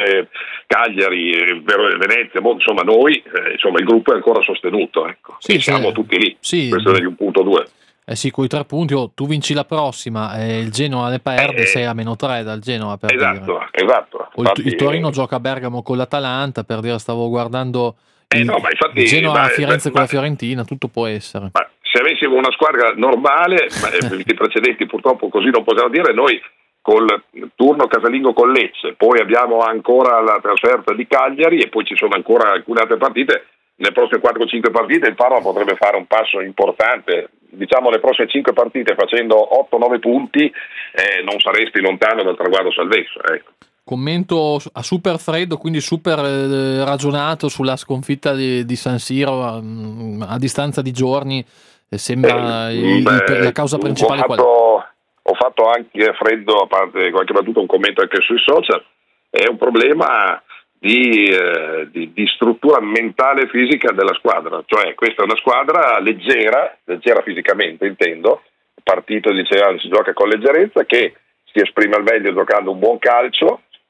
Speaker 10: Cagliari, Venezia, insomma noi, insomma il gruppo è ancora sostenuto, ecco. Siamo tutti lì, questione di 1 punto 2.
Speaker 2: Sì, con i 3 punti, tu vinci la prossima e il Genoa le perde, sei a -3 dal Genoa, per
Speaker 10: esatto.
Speaker 2: Infatti, il Torino gioca a Bergamo con l'Atalanta, per dire, stavo guardando il Genoa a Firenze con la Fiorentina, tutto può essere.
Speaker 10: Se avessimo una squadra normale, i precedenti purtroppo così non possiamo dire, noi col turno casalingo con Lecce, poi abbiamo ancora la trasferta di Cagliari e poi ci sono ancora alcune altre partite, nelle prossime 4-5 partite il Parma potrebbe fare un passo importante, diciamo le prossime 5 partite facendo 8-9 punti non saresti lontano dal traguardo salvezza, ecco.
Speaker 2: Commento a super freddo, quindi super ragionato sulla sconfitta di San Siro a distanza di giorni. Sembra la causa principale
Speaker 10: ho fatto anche freddo, a parte qualche battuta, un commento anche sui social. È un problema di struttura mentale e fisica della squadra, cioè questa è una squadra leggera fisicamente intendo, partito diceva si gioca con leggerezza, che si esprime al meglio giocando un buon calcio,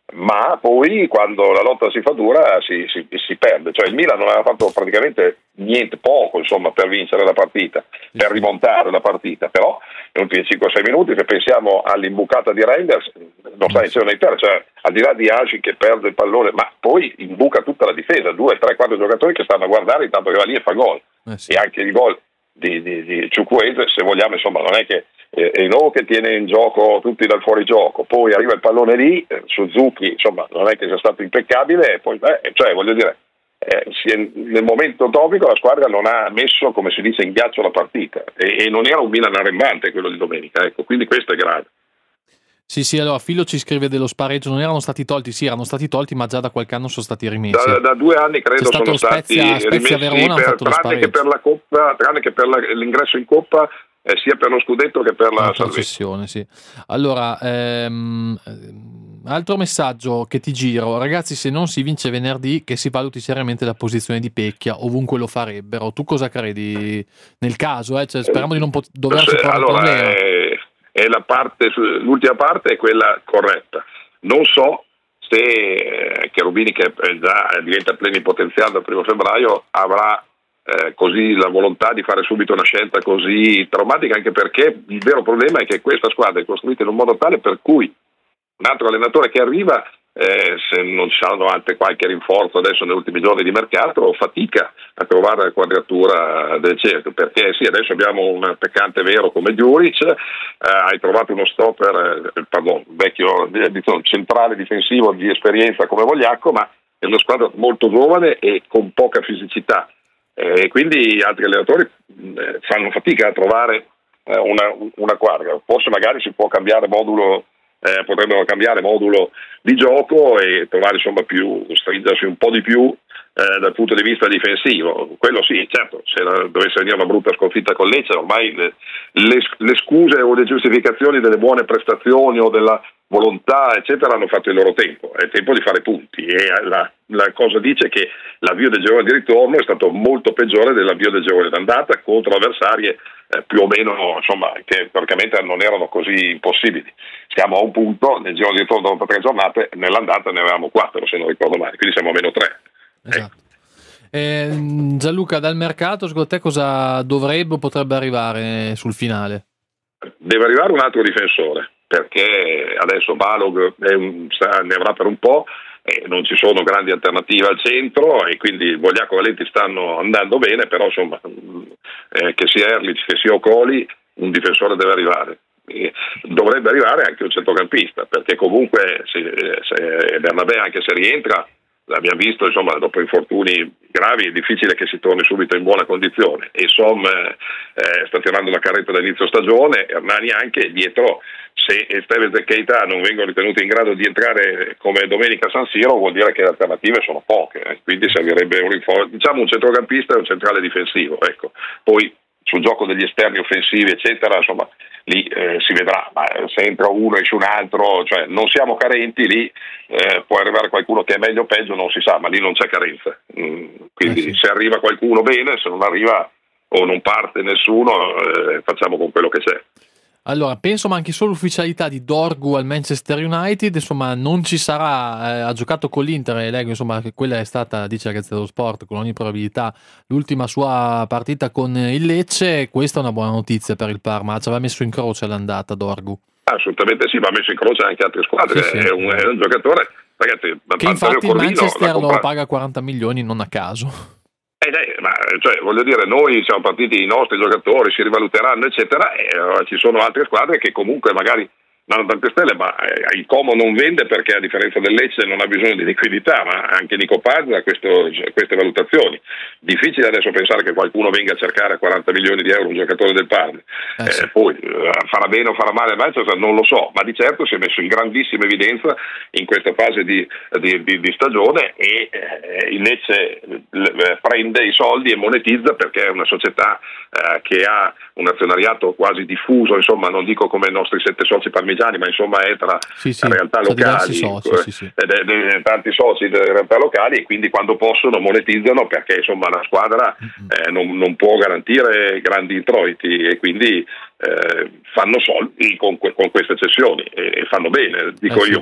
Speaker 10: ma poi quando la lotta si fa dura si perde. Cioè il Milan non aveva fatto praticamente niente, poco insomma, per vincere la partita, per rimontare la partita, però negli ultimi 5-6 minuti, se pensiamo all'imbucata di Reinders, non sta iniziando in terra, cioè al di là di Agi che perde il pallone, ma poi imbuca tutta la difesa, 2, 3, 4 giocatori che stanno a guardare intanto che va lì e fa gol. E anche il gol di Chukwueze, se vogliamo, insomma, non è che Eno che tiene in gioco tutti dal fuorigioco, poi arriva il pallone lì, Suzuki, insomma, non è che sia stato impeccabile, e poi cioè voglio dire, nel momento topico la squadra non ha messo, come si dice, in ghiaccio la partita, e non era un Milan arrembante quello di domenica, ecco, quindi questo è grave.
Speaker 2: Sì, allora Filo ci scrive dello spareggio, non erano stati tolti, sì, erano stati tolti, ma già da qualche anno sono stati rimessi.
Speaker 10: Da 2 anni credo sono stati rimessi,
Speaker 2: Verona,
Speaker 10: tranne che per la Coppa, tranne che per l'ingresso in Coppa, sia per lo scudetto che per la
Speaker 2: concessione, sì. Allora, altro messaggio che ti giro, ragazzi, se non si vince venerdì, che si valuti seriamente la posizione di Pecchia, ovunque lo farebbero. Tu cosa credi nel caso? Cioè, speriamo di non doverci porre il problema.
Speaker 10: È l'ultima parte è quella corretta. Non so se Cherubini, che già diventa plenipotenziario dal 1 febbraio, avrà così la volontà di fare subito una scelta così traumatica, anche perché il vero problema è che questa squadra è costruita in un modo tale per cui un altro allenatore che arriva, se non ci saranno anche qualche rinforzo adesso negli ultimi giorni di mercato, fatica a trovare la quadratura del cerchio, perché sì, adesso abbiamo un attaccante vero come Djuric, hai trovato uno stopper, vecchio centrale difensivo di esperienza come Vogliacco, ma è una squadra molto giovane e con poca fisicità, e quindi altri allenatori fanno fatica a trovare una quadra. Forse magari si può cambiare modulo, potrebbero cambiare modulo di gioco e trovare insomma stringersi un po' di più dal punto di vista difensivo. Quello sì, certo, se dovesse venire una brutta sconfitta con Lecce, ormai le scuse o le giustificazioni delle buone prestazioni o della volontà eccetera hanno fatto il loro tempo, è tempo di fare punti, e la cosa dice che l'avvio del girone di ritorno è stato molto peggiore dell'avvio del girone d'andata contro avversarie più o meno, insomma, che praticamente non erano così impossibili. Siamo a un punto nel girone di ritorno dopo 3 giornate, nell'andata ne avevamo 4 se non ricordo male, quindi siamo a meno 3.
Speaker 2: Esatto. Gianluca, dal mercato secondo te cosa dovrebbe o potrebbe arrivare sul finale?
Speaker 10: Deve arrivare un altro difensore, perché adesso Balog ne avrà per un po', non ci sono grandi alternative al centro, e quindi Vogliacco e Valenti stanno andando bene, però insomma che sia Erlich che sia Ocoli, un difensore deve arrivare. Dovrebbe arrivare anche un centrocampista, perché comunque se Bernabé, anche se rientra, l'abbiamo visto, insomma, dopo infortuni gravi è difficile che si torni subito in buona condizione, e sta tirando la carretta dall'inizio stagione, Hernani anche dietro. Se Esteves e Keita non vengono ritenuti in grado di entrare come domenica a San Siro, vuol dire che le alternative sono poche, quindi servirebbe un centrocampista e un centrale difensivo, ecco. Poi sul gioco degli esterni offensivi eccetera, insomma, lì si vedrà, ma se entra uno esce un altro, cioè non siamo carenti, lì può arrivare qualcuno che è meglio o peggio, non si sa, ma lì non c'è carenza, quindi sì. Se arriva qualcuno bene, se non arriva o non parte nessuno, facciamo con quello che c'è.
Speaker 2: Allora, penso manchi solo l'ufficialità di Dorgu al Manchester United, insomma non ci sarà, ha giocato con l'Inter e leggo insomma che quella è stata, dice la Gazzetta dello Sport, con ogni probabilità l'ultima sua partita con il Lecce. Questa è una buona notizia per il Parma, ci aveva messo in croce all'andata Dorgu.
Speaker 10: Assolutamente sì, ma ha messo in croce anche altre squadre, sì. È un giocatore, ragazzi,
Speaker 2: che infatti il Manchester lo paga 40 milioni non a caso.
Speaker 10: Ma cioè, voglio dire, noi siamo partiti, i nostri giocatori si rivaluteranno eccetera, e ci sono altre squadre che comunque magari danno tante stelle, ma il Como non vende perché a differenza del Lecce non ha bisogno di liquidità, ma anche Nico Paz ha queste valutazioni. Difficile adesso pensare che qualcuno venga a cercare a 40 milioni di euro un giocatore del Parma, sì. Poi farà bene o farà male al Manchester non lo so, ma di certo si è messo in grandissima evidenza in questa fase di stagione, e il Lecce prende i soldi e monetizza perché è una società che ha un azionariato quasi diffuso, insomma non dico come i nostri 7 soci parmigiani, ma insomma è tra realtà locali, soci, tanti soci delle realtà locali, e quindi quando possono monetizzano, perché insomma la squadra non può garantire grandi introiti, e quindi fanno soldi con queste cessioni, e fanno bene, dico io. Poi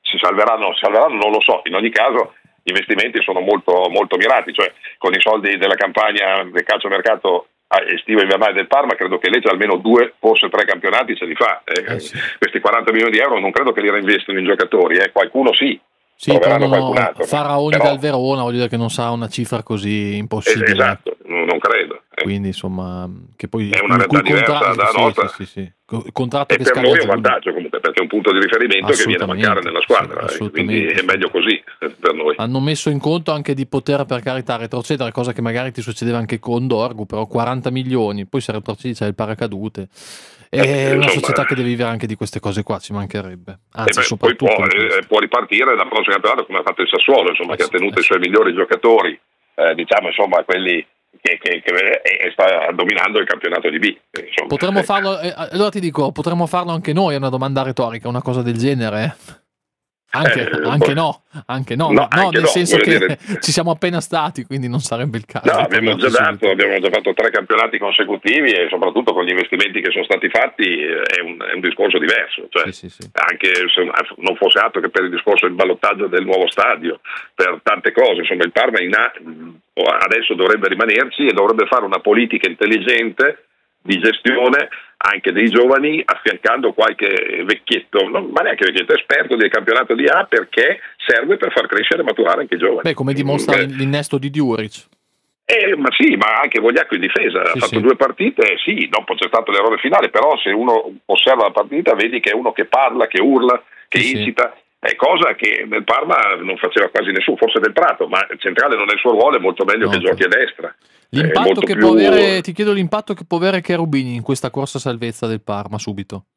Speaker 10: si salveranno non lo so. In ogni caso gli investimenti sono molto, molto mirati, cioè con i soldi della campagna del calciomercato estivo e invernale del Parma credo che Lecce almeno 2, forse 3 campionati ce li fa.
Speaker 2: Sì.
Speaker 10: Questi 40 milioni di euro non credo che li reinvestono in giocatori, qualcuno sì.
Speaker 2: Sì, però Faraoni dal Verona, voglio dire che non sarà una cifra così impossibile.
Speaker 10: Esatto, non credo.
Speaker 2: Quindi insomma, che poi
Speaker 10: è una realtà diversa dalla nostra.
Speaker 2: Sì. Contratto
Speaker 10: e
Speaker 2: che
Speaker 10: per noi è un vantaggio comunque, perché è un punto di riferimento che viene a mancare nella squadra, quindi è meglio così per noi.
Speaker 2: Hanno messo in conto anche di poter, per carità, retrocedere, cosa che magari ti succedeva anche con Dorgu, però 40 milioni, poi se retrocedi c'è il paracadute. È una società che deve vivere anche di queste cose qua, ci mancherebbe. Anzi, soprattutto
Speaker 10: poi può ripartire dal prossimo campionato come ha fatto il Sassuolo, insomma, che ha tenuto i suoi migliori giocatori, diciamo, insomma, quelli che sta dominando il campionato di B.
Speaker 2: Potremmo farlo, allora ti dico, potremmo farlo anche noi, è una domanda retorica, una cosa del genere? Anche no, nel senso che ci siamo appena stati, quindi non sarebbe il caso.
Speaker 10: No, abbiamo già fatto 3 campionati consecutivi e soprattutto con gli investimenti che sono stati fatti è un discorso diverso, cioè, sì. Anche se non fosse altro che per il discorso del ballottaggio del nuovo stadio, per tante cose, insomma il Parma adesso dovrebbe rimanerci e dovrebbe fare una politica intelligente di gestione anche dei giovani, affiancando qualche vecchietto, ma neanche vecchietto, esperto del campionato di A, perché serve per far crescere e maturare anche i giovani.
Speaker 2: Come dimostra l'innesto di Djuric.
Speaker 10: Ma sì, ma anche Vogliacco in difesa ha fatto 2 partite, sì, dopo c'è stato l'errore finale, però se uno osserva la partita vedi che è uno che parla, che urla, che incita. È cosa che nel Parma non faceva quasi nessuno, forse del Prato, ma il centrale non è il suo ruolo, è molto meglio che giochi a destra.
Speaker 2: L'impatto che può avere, ti chiedo l'impatto che può avere Cherubini in questa corsa salvezza del Parma subito.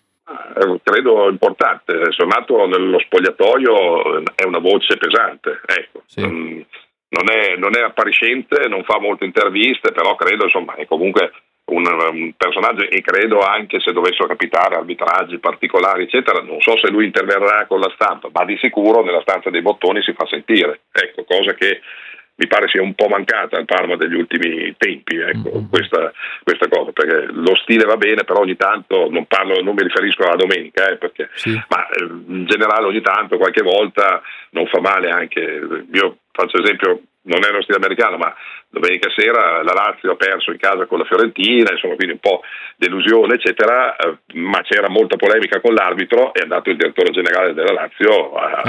Speaker 10: Credo importante, Sonato nello spogliatoio è una voce pesante, ecco. Sì. Non è appariscente, non fa molte interviste, però credo, insomma, è comunque un personaggio, e credo anche se dovessero capitare arbitraggi particolari eccetera, non so se lui interverrà con la stampa, ma di sicuro nella stanza dei bottoni si fa sentire, ecco, cosa che mi pare sia un po' mancata al Parma degli ultimi tempi, ecco, questa cosa, perché lo stile va bene, però ogni tanto non mi riferisco alla domenica, perché ma in generale ogni tanto, qualche volta non fa male anche. Io faccio esempio, non è lo stile americano, ma domenica sera la Lazio ha perso in casa con la Fiorentina, insomma, quindi un po' delusione eccetera, ma c'era molta polemica con l'arbitro, è andato il direttore generale della Lazio a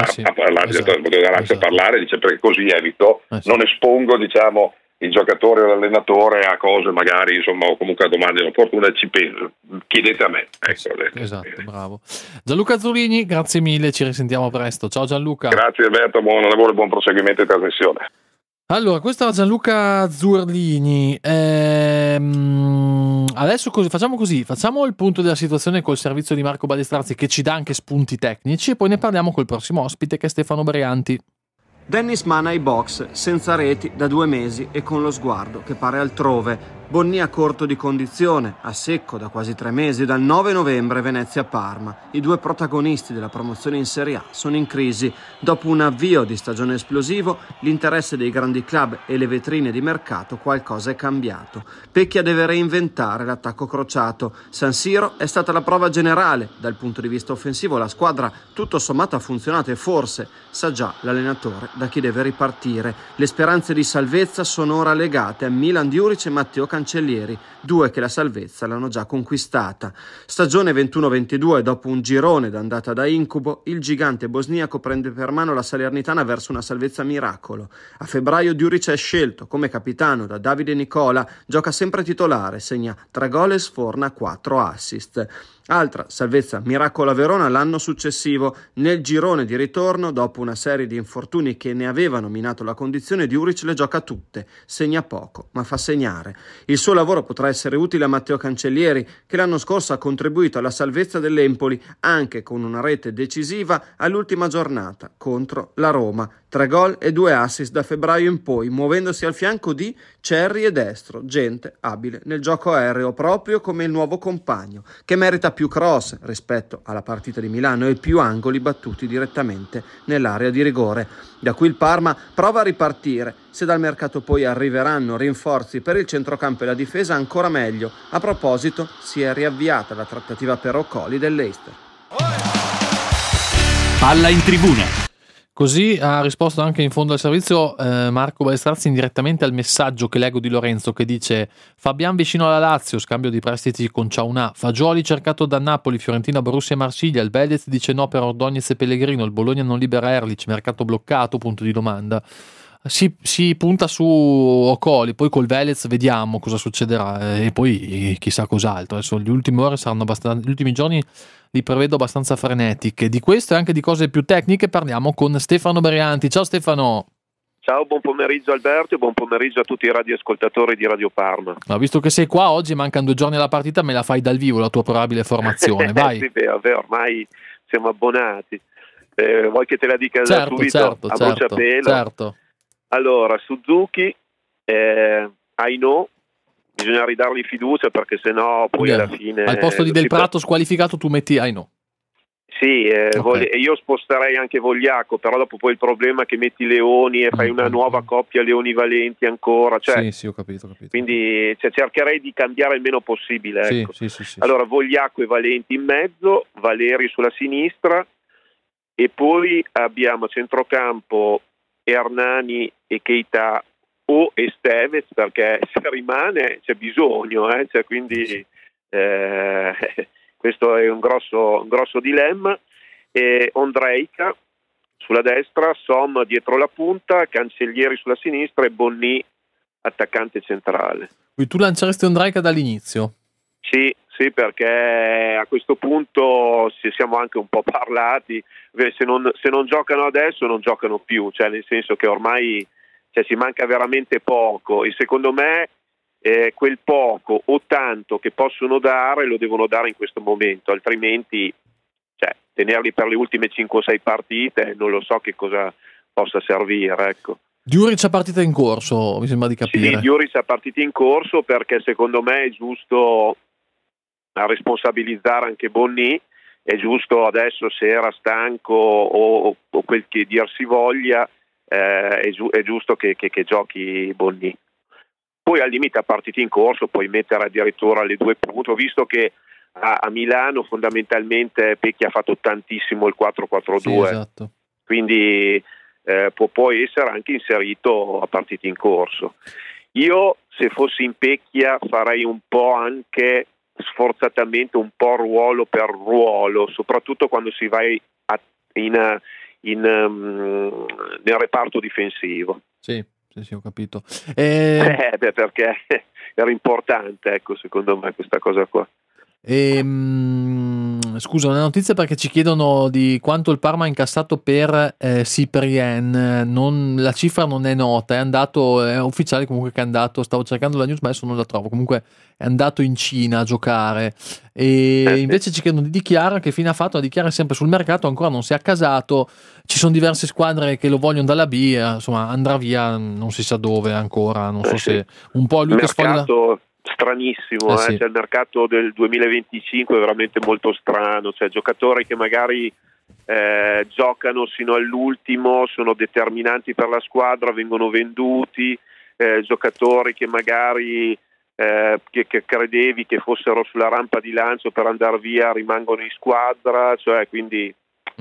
Speaker 10: parlare, dice, perché così evito, non espongo, diciamo, il giocatore o l'allenatore a cose magari, insomma, o comunque a domande inopportune, chiedete a me. Ecco.
Speaker 2: Esatto, bravo. Gianluca Azzolini, grazie mille, ci risentiamo presto. Ciao Gianluca.
Speaker 10: Grazie Alberto, buon lavoro e buon proseguimento di trasmissione.
Speaker 2: Allora, questo era Gianluca Zurlini. Adesso facciamo il punto della situazione col servizio di Marco Balestrazzi, che ci dà anche spunti tecnici, e poi ne parliamo col prossimo ospite, che è Stefano Brianti.
Speaker 11: Dennis Mann ai box, senza reti da 2 mesi e con lo sguardo che pare altrove. Bonnia corto di condizione, a secco da quasi 3 mesi, dal 9 novembre Venezia-Parma. I 2 protagonisti della promozione in Serie A sono in crisi. Dopo un avvio di stagione esplosivo, l'interesse dei grandi club e le vetrine di mercato, qualcosa è cambiato. Pecchia deve reinventare l'attacco crociato. San Siro è stata la prova generale. Dal punto di vista offensivo la squadra tutto sommato ha funzionato, e forse sa già l'allenatore da chi deve ripartire. Le speranze di salvezza sono ora legate a Milan Djuric e Matteo Cancellieri, 2 che la salvezza l'hanno già conquistata. Stagione 21-22, dopo un girone d'andata da incubo, il gigante bosniaco prende per mano la Salernitana verso una salvezza miracolo. A febbraio Djuric è scelto come capitano da Davide Nicola, gioca sempre titolare, segna 3 gol e sforna 4 assist. Altra salvezza miracolo a Verona l'anno successivo. Nel girone di ritorno, dopo una serie di infortuni che ne avevano minato la condizione, Djuric le gioca tutte, segna poco ma fa segnare. Il suo lavoro potrà essere utile a Matteo Cancellieri, che l'anno scorso ha contribuito alla salvezza dell'Empoli anche con una rete decisiva all'ultima giornata contro la Roma. 3 gol e 2 assist da febbraio in poi, muovendosi al fianco di Cerri e Destro, gente abile nel gioco aereo, proprio come il nuovo compagno, che merita più cross rispetto alla partita di Milano e più angoli battuti direttamente nell'area di rigore. Da qui il Parma prova a ripartire. Se dal mercato poi arriveranno rinforzi per il centrocampo e la difesa, ancora meglio. A proposito, si è riavviata la trattativa per Roccoli dell'Leicester.
Speaker 1: Palla in tribuna.
Speaker 2: Così ha risposto anche in fondo al servizio Marco Balestrazzi indirettamente al messaggio che leggo di Lorenzo, che dice: Fabian vicino alla Lazio, scambio di prestiti con Ciaunà, Fagioli cercato da Napoli, Fiorentina, Borussia e Marsiglia, il Velez dice no per Ordonez e Pellegrino, il Bologna non libera Erlich, mercato bloccato, punto di domanda. Si punta su Ocoli, poi col Velez vediamo cosa succederà e poi chissà cos'altro. Adesso le ultime ore saranno abbastanza, gli ultimi giorni li prevedo abbastanza frenetiche. Di questo e anche di cose più tecniche parliamo con Stefano Berianti. Ciao Stefano.
Speaker 12: Ciao, buon pomeriggio Alberto e buon pomeriggio a tutti i radioascoltatori di Radio Parma.
Speaker 2: Ma visto che sei qua oggi, mancano 2 giorni alla partita, me la fai dal vivo la tua probabile formazione, vai.
Speaker 12: Sì, beh, ormai siamo abbonati. Vuoi che te la dica subito?
Speaker 2: Certo,
Speaker 12: a bruciapelo?
Speaker 2: Certo.
Speaker 12: Allora, Suzuki, Aino, bisogna ridargli fiducia perché sennò poi alla fine...
Speaker 2: Al posto di Del Prato squalificato tu metti Aino.
Speaker 12: Sì, okay. Io sposterei anche Vogliacco, però dopo poi il problema è che metti Leoni e fai una nuova coppia Leoni-Valenti ancora. Cioè,
Speaker 2: sì, ho capito.
Speaker 12: Quindi cercherei di cambiare il meno possibile. Ecco.
Speaker 2: Sì.
Speaker 12: Allora, Vogliacco e Valenti in mezzo, Valeri sulla sinistra e poi abbiamo a centrocampo Hernani e Keita o Estevez, perché se rimane c'è bisogno, cioè, quindi questo è un grosso dilemma. E Ondrejka sulla destra, Som dietro la punta, Cancellieri sulla sinistra e Bonny attaccante centrale.
Speaker 2: Quindi tu lanceresti Ondrejka dall'inizio?
Speaker 12: Sì, perché a questo punto ci siamo anche un po' parlati, se non giocano adesso non giocano più, cioè nel senso che ormai ci manca veramente poco e secondo me quel poco o tanto che possono dare lo devono dare in questo momento, altrimenti tenerli per le ultime 5 o 6 partite non lo so che cosa possa servire, ecco.
Speaker 2: Djuric ha partita in corso, mi sembra di capire.
Speaker 12: Sì, Djuric ha partita in corso perché secondo me è giusto a responsabilizzare anche Bonny, è giusto adesso se era stanco o quel che dir si voglia, è giusto che giochi Bonny. Poi al limite a partita in corso puoi mettere addirittura le 2 punte, ho visto che a Milano fondamentalmente Pecchi ha fatto tantissimo il 4-4-2,
Speaker 2: sì, esatto.
Speaker 12: Quindi può essere anche inserito a partita in corso. Io se fossi in Pecchia farei un po' anche sforzatamente un po' ruolo per ruolo, soprattutto quando si va nel reparto difensivo.
Speaker 2: Sì, ho capito.
Speaker 12: Perché era importante, ecco, secondo me questa cosa qua.
Speaker 2: Scusa, una notizia perché ci chiedono di quanto il Parma ha incassato per Cyprien, la cifra non è nota, è ufficiale comunque che è andato, stavo cercando la news ma adesso non la trovo, comunque è andato in Cina a giocare e invece ci chiedono di Dichiara, che fine ha fatto? Dichiara sempre sul mercato, ancora non si è accasato, ci sono diverse squadre che lo vogliono dalla B, insomma andrà via non si sa dove ancora, non so se un po' lui che sfoglia...
Speaker 12: stranissimo,
Speaker 2: sì.
Speaker 12: Cioè, il mercato del 2025 è veramente molto strano, cioè giocatori che magari giocano sino all'ultimo, sono determinanti per la squadra, vengono venduti, giocatori che magari che credevi che fossero sulla rampa di lancio per andare via rimangono in squadra, cioè quindi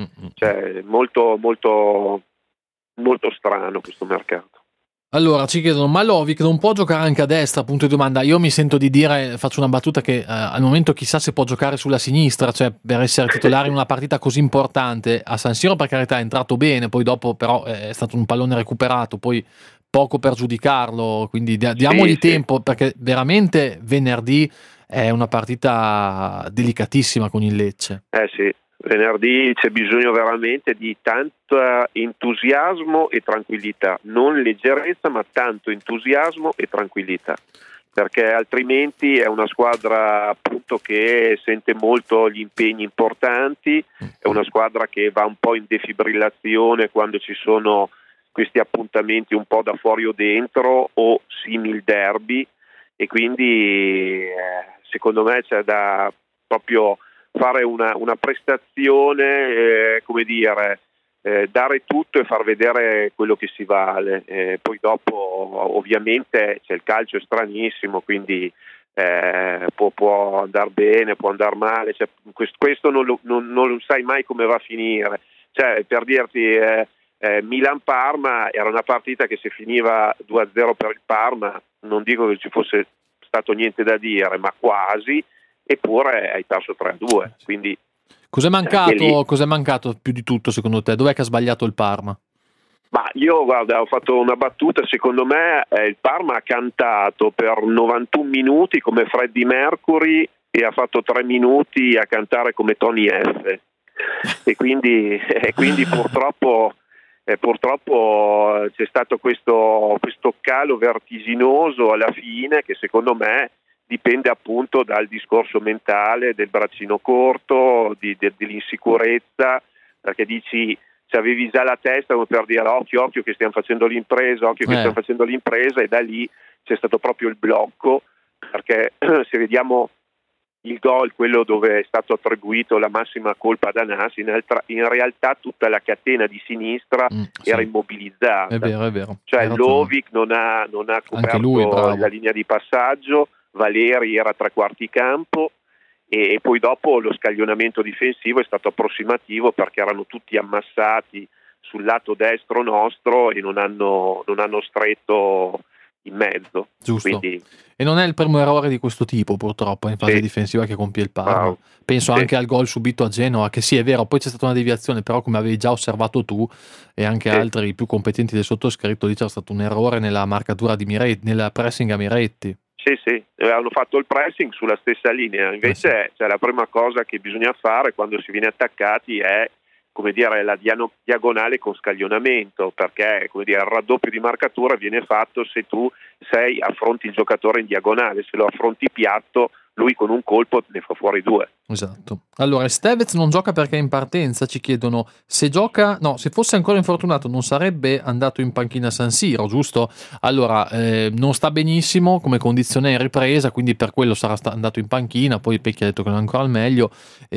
Speaker 12: molto molto molto strano questo mercato.
Speaker 2: Allora ci chiedono Malovic non può giocare anche a destra, punto di domanda. Io mi sento di dire, faccio una battuta, che al momento chissà se può giocare sulla sinistra, cioè per essere titolare in una partita così importante. A San Siro per carità è entrato bene, poi dopo però è stato un pallone recuperato, poi poco per giudicarlo, quindi diamogli tempo, perché veramente venerdì è una partita delicatissima con il Lecce.
Speaker 12: Sì, venerdì c'è bisogno veramente di tanto entusiasmo e tranquillità, non leggerezza ma tanto entusiasmo e tranquillità, perché altrimenti è una squadra appunto che sente molto gli impegni importanti, è una squadra che va un po' in defibrillazione quando ci sono questi appuntamenti un po' da fuori o dentro o simil derby, e quindi secondo me c'è da proprio fare una prestazione, come dire, dare tutto e far vedere quello che si vale. Poi dopo ovviamente il calcio è stranissimo, quindi può andare bene, può andare male, questo non lo sai mai come va a finire. Cioè, per dirti, Milan-Parma era una partita che se finiva 2-0 per il Parma, non dico che ci fosse stato niente da dire, ma quasi, eppure hai perso 3-2. Quindi
Speaker 2: cos'è mancato più di tutto secondo te? Dov'è che ha sbagliato il Parma?
Speaker 12: Ma io, guarda, ho fatto una battuta, secondo me il Parma ha cantato per 91 minuti come Freddie Mercury e ha fatto 3 minuti a cantare come Tony F. E quindi purtroppo c'è stato questo calo vertiginoso alla fine, che secondo me dipende appunto dal discorso mentale, del braccino corto, dell'insicurezza, perché dici, se avevi già la testa come per dire occhio che stiamo facendo l'impresa, e da lì c'è stato proprio il blocco, perché se vediamo il gol, quello dove è stato attribuito la massima colpa ad Anas, in realtà tutta la catena di sinistra era immobilizzata.
Speaker 2: È vero.
Speaker 12: Cioè Lovic non ha coperto la linea di passaggio, Valeri era tre quarti campo, e poi dopo lo scaglionamento difensivo è stato approssimativo, perché erano tutti ammassati sul lato destro nostro e non hanno stretto in mezzo.
Speaker 2: Giusto. Quindi, e non è il primo errore di questo tipo purtroppo in fase difensiva che compie il Parma. Penso anche al gol subito a Genova, che sì, è vero, poi c'è stata una deviazione, però come avevi già osservato tu e anche altri più competenti del sottoscritto, lì c'era stato un errore nella marcatura di Miretti, nella pressing a Miretti.
Speaker 12: Sì, hanno fatto il pressing sulla stessa linea, invece cioè, la prima cosa che bisogna fare quando si viene attaccati è, come dire, la diagonale con scaglionamento, perché, come dire, il raddoppio di marcatura viene fatto se tu affronti il giocatore in diagonale, se lo affronti piatto lui con un colpo ne fa fuori 2.
Speaker 2: Esatto. Allora, Estevez non gioca perché è in partenza, ci chiedono. Se fosse ancora infortunato non sarebbe andato in panchina a San Siro, giusto? Allora, non sta benissimo come condizione in ripresa, quindi per quello sarà andato in panchina, poi Pecchi ha detto che non è ancora al meglio.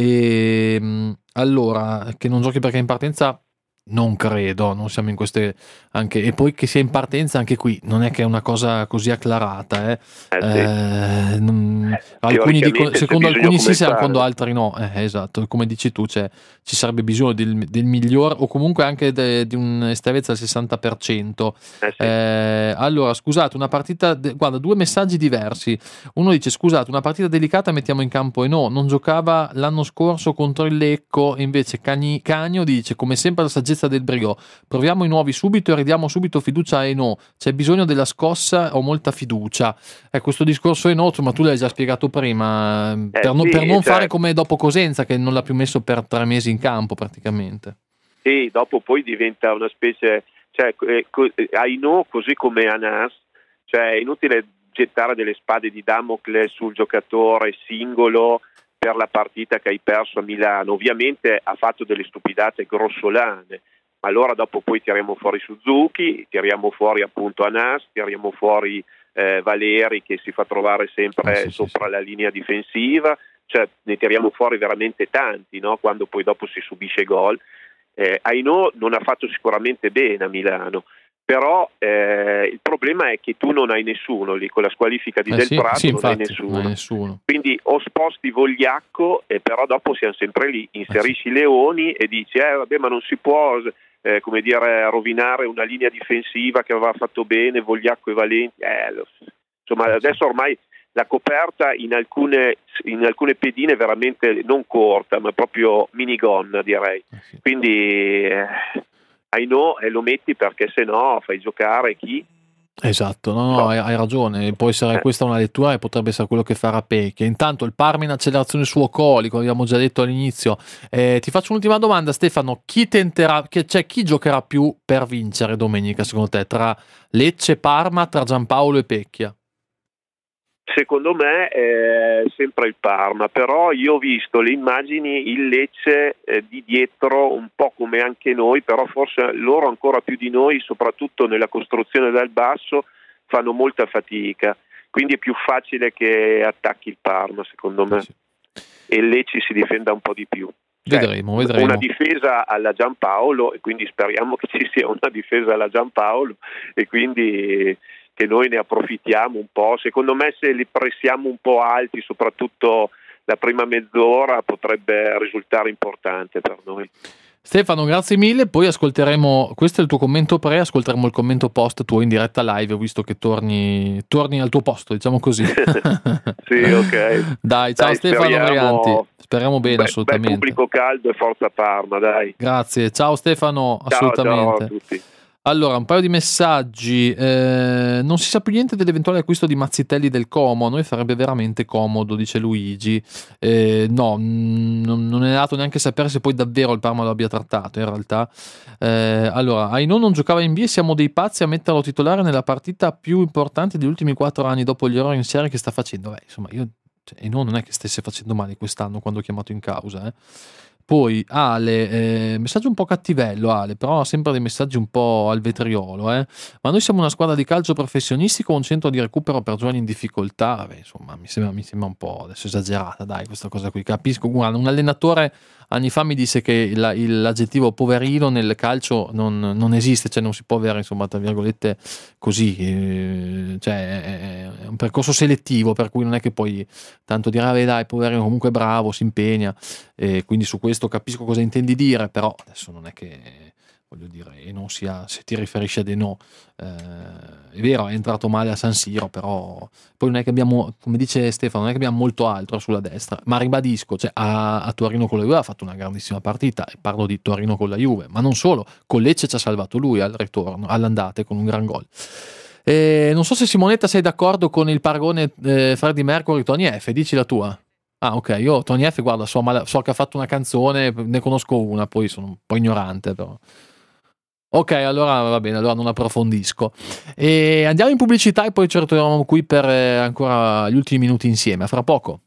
Speaker 2: Allora, che non giochi perché è in partenza, non credo, non siamo in queste anche, e poi che sia in partenza anche qui non è che è una cosa così acclarata, alcuni dicono, secondo alcuni sì, secondo altri no, esatto, come dici tu, ci sarebbe bisogno del miglior, o comunque anche di un Estevez al 60%. Allora, scusate, una partita guarda, 2 messaggi diversi. Uno dice: scusate, una partita delicata, mettiamo in campo Eno, non giocava l'anno scorso contro il Lecco, e invece Cagno dice: come sempre la saggezza del Brigò, proviamo i nuovi subito e ridiamo subito fiducia a Eno, c'è bisogno della scossa, ho molta fiducia. Questo discorso Eno, ma tu l'hai già spiegato prima, per non fare come dopo Cosenza, che non l'ha più messo per 3 mesi in campo praticamente.
Speaker 12: Sì, dopo poi diventa una specie, cioè Eno così come Anas, cioè è inutile gettare delle spade di Damocle sul giocatore singolo per la partita che hai perso a Milano. Ovviamente ha fatto delle stupidate grossolane, ma allora dopo poi tiriamo fuori Suzuki, tiriamo fuori appunto Anas, tiriamo fuori Valeri, che si fa trovare sempre sopra la linea difensiva, cioè ne tiriamo fuori veramente tanti, no? Quando poi dopo si subisce gol. Aino non ha fatto sicuramente bene a Milano, però il problema è che tu non hai nessuno lì, con la squalifica di Del Prato non hai nessuno. Quindi o sposti Vogliacco, però dopo siamo sempre lì, inserisci Leoni e dici vabbè, ma non si può come dire, rovinare una linea difensiva che aveva fatto bene Vogliacco e Valenti. Insomma, adesso ormai la coperta in alcune pedine veramente non corta, ma proprio minigonna, direi. Quindi Aino lo metti, perché se no fai giocare chi?
Speaker 2: Esatto, no, hai ragione, può essere questa una lettura e potrebbe essere quello che farà Pecchia. Intanto il Parma in accelerazione su Ocoli, come abbiamo già detto all'inizio. Ti faccio un'ultima domanda, Stefano: chi giocherà più per vincere domenica secondo te, tra Lecce e Parma, tra Giampaolo e Pecchia?
Speaker 12: Secondo me è sempre il Parma, però io ho visto le immagini, il Lecce di dietro un po' come anche noi, però forse loro ancora più di noi, soprattutto nella costruzione dal basso, fanno molta fatica, quindi è più facile che attacchi il Parma secondo me, e il Lecce si difenda un po' di più.
Speaker 2: Vedremo.
Speaker 12: Una difesa alla Giampaolo, e quindi speriamo che ci sia una difesa alla Giampaolo, e quindi che noi ne approfittiamo un po'. Secondo me, se li pressiamo un po' alti, soprattutto la prima mezz'ora, potrebbe risultare importante per noi.
Speaker 2: Stefano, grazie mille. Poi ascolteremo, questo è il tuo commento pre, ascolteremo il commento post tuo in diretta live, visto che torni al tuo posto, diciamo così.
Speaker 12: Sì, ok.
Speaker 2: Dai, ciao Stefano Marianti. Speriamo bene, assolutamente.
Speaker 12: Bel pubblico caldo e forza Parma, dai.
Speaker 2: Grazie, ciao Stefano, assolutamente.
Speaker 12: Ciao a tutti.
Speaker 2: Allora, un paio di messaggi. Non si sa più niente dell'eventuale acquisto di Mazzitelli del Como. A noi farebbe veramente comodo, dice Luigi. No, non è dato neanche sapere se poi davvero il Parma lo abbia trattato, in realtà. Allora, Aino non giocava in B e siamo dei pazzi a metterlo titolare nella partita più importante degli ultimi 4 anni dopo gli errori in serie che sta facendo. Insomma, Aino non è che stesse facendo male quest'anno quando ho chiamato in causa, Poi Ale, messaggio un po' cattivello Ale, però sempre dei messaggi un po' al vetriolo, Ma noi siamo una squadra di calcio professionistico o un centro di recupero per giovani in difficoltà? Insomma, mi sembra un po' adesso esagerata, dai, questa cosa qui. Capisco, guarda, un allenatore anni fa mi disse che l'aggettivo poverino nel calcio non esiste, cioè non si può avere, insomma, tra virgolette così, cioè è un percorso selettivo, per cui non è che poi tanto dire dai, poverino, comunque bravo, si impegna, quindi su questo capisco cosa intendi dire, però adesso non è che, voglio dire, e non sia, se ti riferisci a De No, è vero, è entrato male a San Siro, però poi non è che abbiamo, come dice Stefano, non è che abbiamo molto altro sulla destra, ma ribadisco, cioè a Torino con la Juve ha fatto una grandissima partita, e parlo di Torino con la Juve, ma non solo, con Lecce ci ha salvato lui al ritorno, all'andata con un gran gol. Non so se Simonetta sei d'accordo con il paragone Freddie Mercury Tony F, dici la tua. Ah, ok, io Tony F, guarda, so che ha fatto una canzone, ne conosco una, poi sono un po' ignorante, però. Ok, allora va bene, allora non approfondisco. E andiamo in pubblicità e poi ci ritroviamo qui per ancora gli ultimi minuti insieme, a fra poco.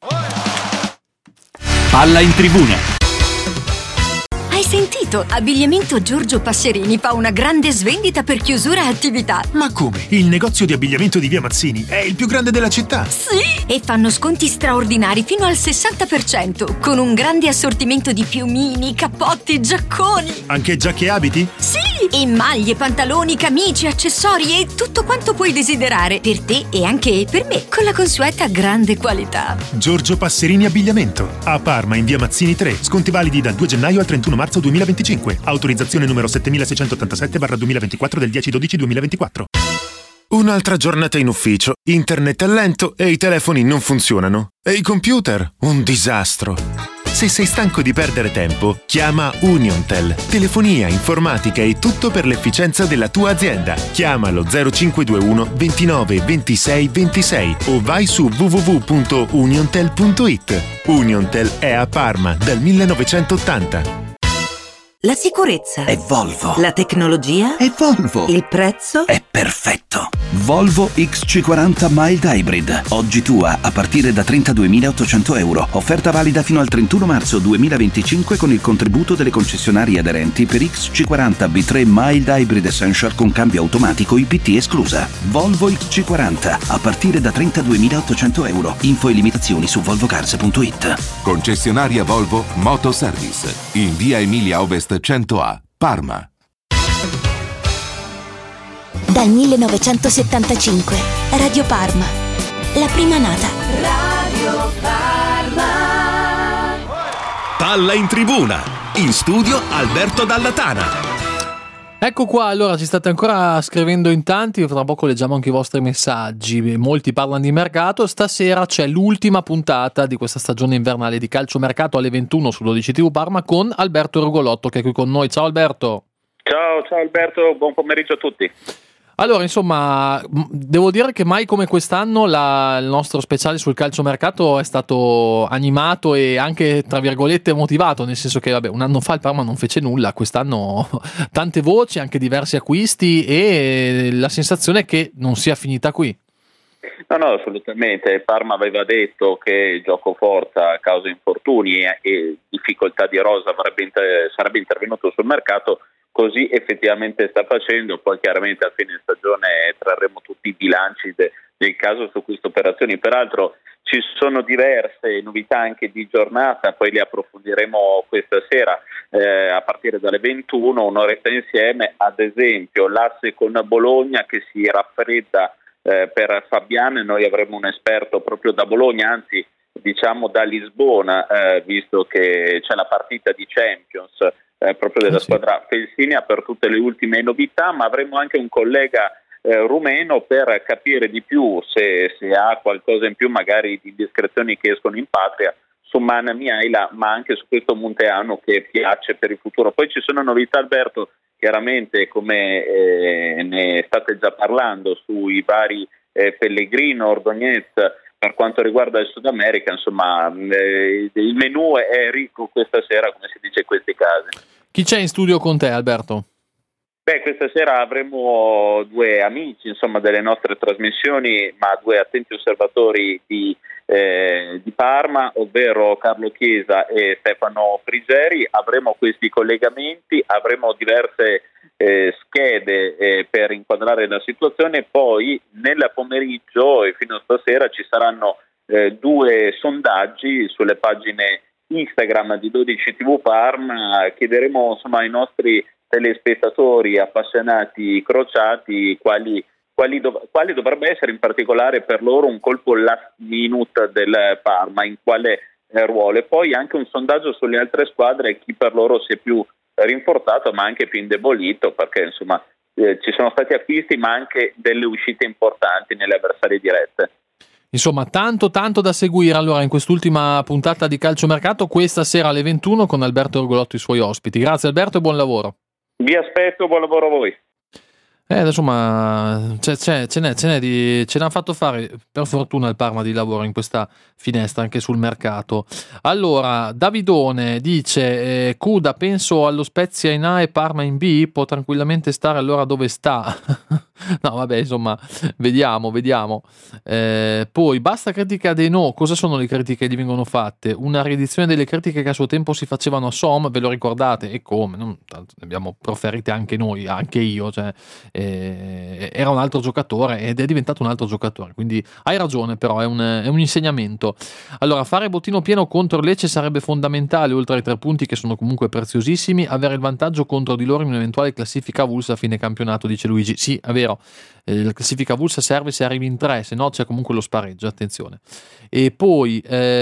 Speaker 1: Palla in tribuna.
Speaker 8: Hai sentito? Abbigliamento Giorgio Passerini fa una grande svendita per chiusura attività.
Speaker 13: Ma come? Il negozio di abbigliamento di Via Mazzini è il più grande della città.
Speaker 8: Sì! E fanno sconti straordinari fino al 60%, con un grande assortimento di piumini, cappotti, giacconi.
Speaker 13: Anche giacche e abiti?
Speaker 8: Sì! E maglie, pantaloni, camicie, accessori e tutto quanto puoi desiderare, per te e anche per me, con la consueta grande qualità.
Speaker 13: Giorgio Passerini Abbigliamento, a Parma in Via Mazzini 3, sconti validi dal 2 gennaio al 31 marzo 2025. Autorizzazione numero 7687/2024 del 10/12/2024.
Speaker 14: Un'altra giornata in ufficio, internet è lento e i telefoni non funzionano. E i computer? Un disastro. Se sei stanco di perdere tempo, chiama Uniontel. Telefonia, informatica e tutto per l'efficienza della tua azienda. Chiamalo 0521 29 26 26 o vai su www.uniontel.it. Uniontel è a Parma dal 1980.
Speaker 4: La sicurezza
Speaker 5: è Volvo.
Speaker 4: La tecnologia
Speaker 5: è Volvo.
Speaker 4: Il prezzo
Speaker 5: è perfetto. Volvo XC40 Mild Hybrid. Oggi tua a partire da 32.800 euro. Offerta valida fino al 31 marzo 2025 con il contributo delle concessionarie aderenti per XC40 B3 Mild Hybrid Essential con cambio automatico IPT esclusa. Volvo XC40 a partire da 32.800 euro. Info e limitazioni su volvocars.it.
Speaker 15: Concessionaria Volvo Motoservice in via Emilia Ovest 100A, Parma.
Speaker 16: Dal 1975, Radio Parma, la prima nata.
Speaker 9: Radio Parma.
Speaker 1: Palla in tribuna, in studio Alberto Dallatana.
Speaker 2: Ecco qua, allora ci state ancora scrivendo in tanti, tra poco leggiamo anche i vostri messaggi, molti parlano di mercato, stasera c'è l'ultima puntata di questa stagione invernale di calciomercato alle 21 su 12 TV Parma con Alberto Rugolotto che è qui con noi. Ciao Alberto.
Speaker 17: Ciao Alberto, buon pomeriggio a tutti.
Speaker 2: Allora, insomma, devo dire che mai come quest'anno il nostro speciale sul calciomercato è stato animato e anche, tra virgolette, motivato, nel senso che, vabbè, un anno fa il Parma non fece nulla, quest'anno tante voci, anche diversi acquisti e la sensazione è che non sia finita qui.
Speaker 17: No, assolutamente. Il Parma aveva detto che il gioco forza a causa infortuni e difficoltà di rosa sarebbe intervenuto sul mercato. Così effettivamente sta facendo, poi chiaramente a fine stagione trarremo tutti i bilanci del caso su queste operazioni. Peraltro ci sono diverse novità anche di giornata, poi le approfondiremo questa sera a partire dalle 21, un'oretta insieme, ad esempio l'asse con Bologna che si raffredda per Fabian, noi avremo un esperto proprio da Bologna, anzi diciamo da Lisbona, visto che c'è la partita di Champions proprio della squadra felsinia per tutte le ultime novità, ma avremo anche un collega rumeno per capire di più se ha qualcosa in più, magari di indiscrezioni che escono in patria su Mana Mihaila, ma anche su questo Munteanu che piace per il futuro. Poi ci sono novità, Alberto, chiaramente come ne state già parlando sui vari Pellegrino, Ordonez, per quanto riguarda il Sud America. Insomma, il menù è ricco questa sera, come si dice in questi casi.
Speaker 2: Chi c'è in studio con te, Alberto?
Speaker 17: Questa sera avremo due amici, insomma, delle nostre trasmissioni, ma due attenti osservatori di Parma, ovvero Carlo Chiesa e Stefano Frigeri. Avremo questi collegamenti, avremo diverse schede per inquadrare la situazione. Poi nel pomeriggio e fino a stasera ci saranno due sondaggi sulle pagine Instagram di 12 TV Parma. Chiederemo, insomma, ai nostri telespettatori appassionati crociati quali dovrebbe essere in particolare per loro un colpo last minute del Parma, in quale ruolo, e poi anche un sondaggio sulle altre squadre, chi per loro si è più rinforzato ma anche più indebolito, perché insomma ci sono stati acquisti ma anche delle uscite importanti nelle avversarie dirette.
Speaker 2: Insomma, tanto da seguire allora in quest'ultima puntata di Calciomercato, questa sera alle 21 con Alberto Orgolotto e i suoi ospiti. Grazie Alberto e buon lavoro.
Speaker 17: Vi aspetto, buon lavoro a voi.
Speaker 2: Insomma, ce ne hanno fatto fare per fortuna il Parma di lavoro in questa finestra anche sul mercato. Allora, Davidone dice Cuda, penso allo Spezia in A e Parma in B, può tranquillamente stare allora dove sta. No, vabbè, insomma, vediamo. Poi, basta critica dei no. Cosa sono le critiche che gli vengono fatte? Una riedizione delle critiche che a suo tempo si facevano a Som, ve lo ricordate? E come? Ne abbiamo proferite anche noi, anche io, era un altro giocatore ed è diventato un altro giocatore, quindi hai ragione, però è un insegnamento. Allora, fare bottino pieno contro Lecce sarebbe fondamentale, oltre ai 3 punti che sono comunque preziosissimi, avere il vantaggio contro di loro in un'eventuale classifica avulsa a fine campionato, dice Luigi. Sì, è vero, la classifica avulsa serve se arrivi in 3, se no c'è comunque lo spareggio, attenzione. E poi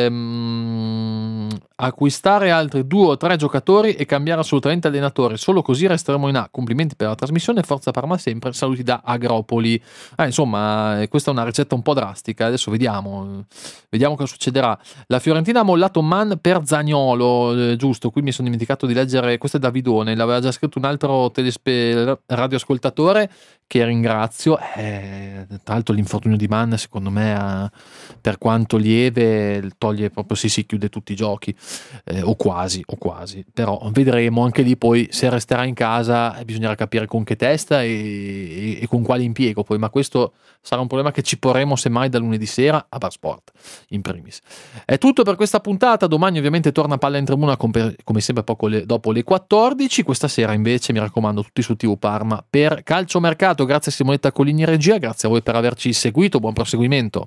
Speaker 2: acquistare altri 2 o 3 giocatori e cambiare assolutamente allenatore, solo così resteremo in A. Complimenti per la trasmissione, forza Parma sempre, saluti da Agropoli. Insomma, questa è una ricetta un po' drastica, adesso vediamo cosa succederà. La Fiorentina ha mollato Mann per Zaniolo, giusto, qui mi sono dimenticato di leggere, questo è Davidone, l'aveva già scritto un altro radioascoltatore che ringrazio. Tra l'altro l'infortunio di Mann secondo me per quanto lieve toglie proprio, sì, chiude tutti i giochi, o quasi, però vedremo anche lì poi se resterà in casa, bisognerà capire con che testa e con quale impiego poi, ma questo sarà un problema che ci porremo semmai da lunedì sera a Bar Sport in primis. È tutto per questa puntata, domani ovviamente torna Palla in Tribuna come sempre poco dopo le 14, questa sera invece mi raccomando tutti su TV Parma per Calciomercato. Grazie a Simonetta Colini in regia, grazie a voi per averci seguito, buon proseguimento.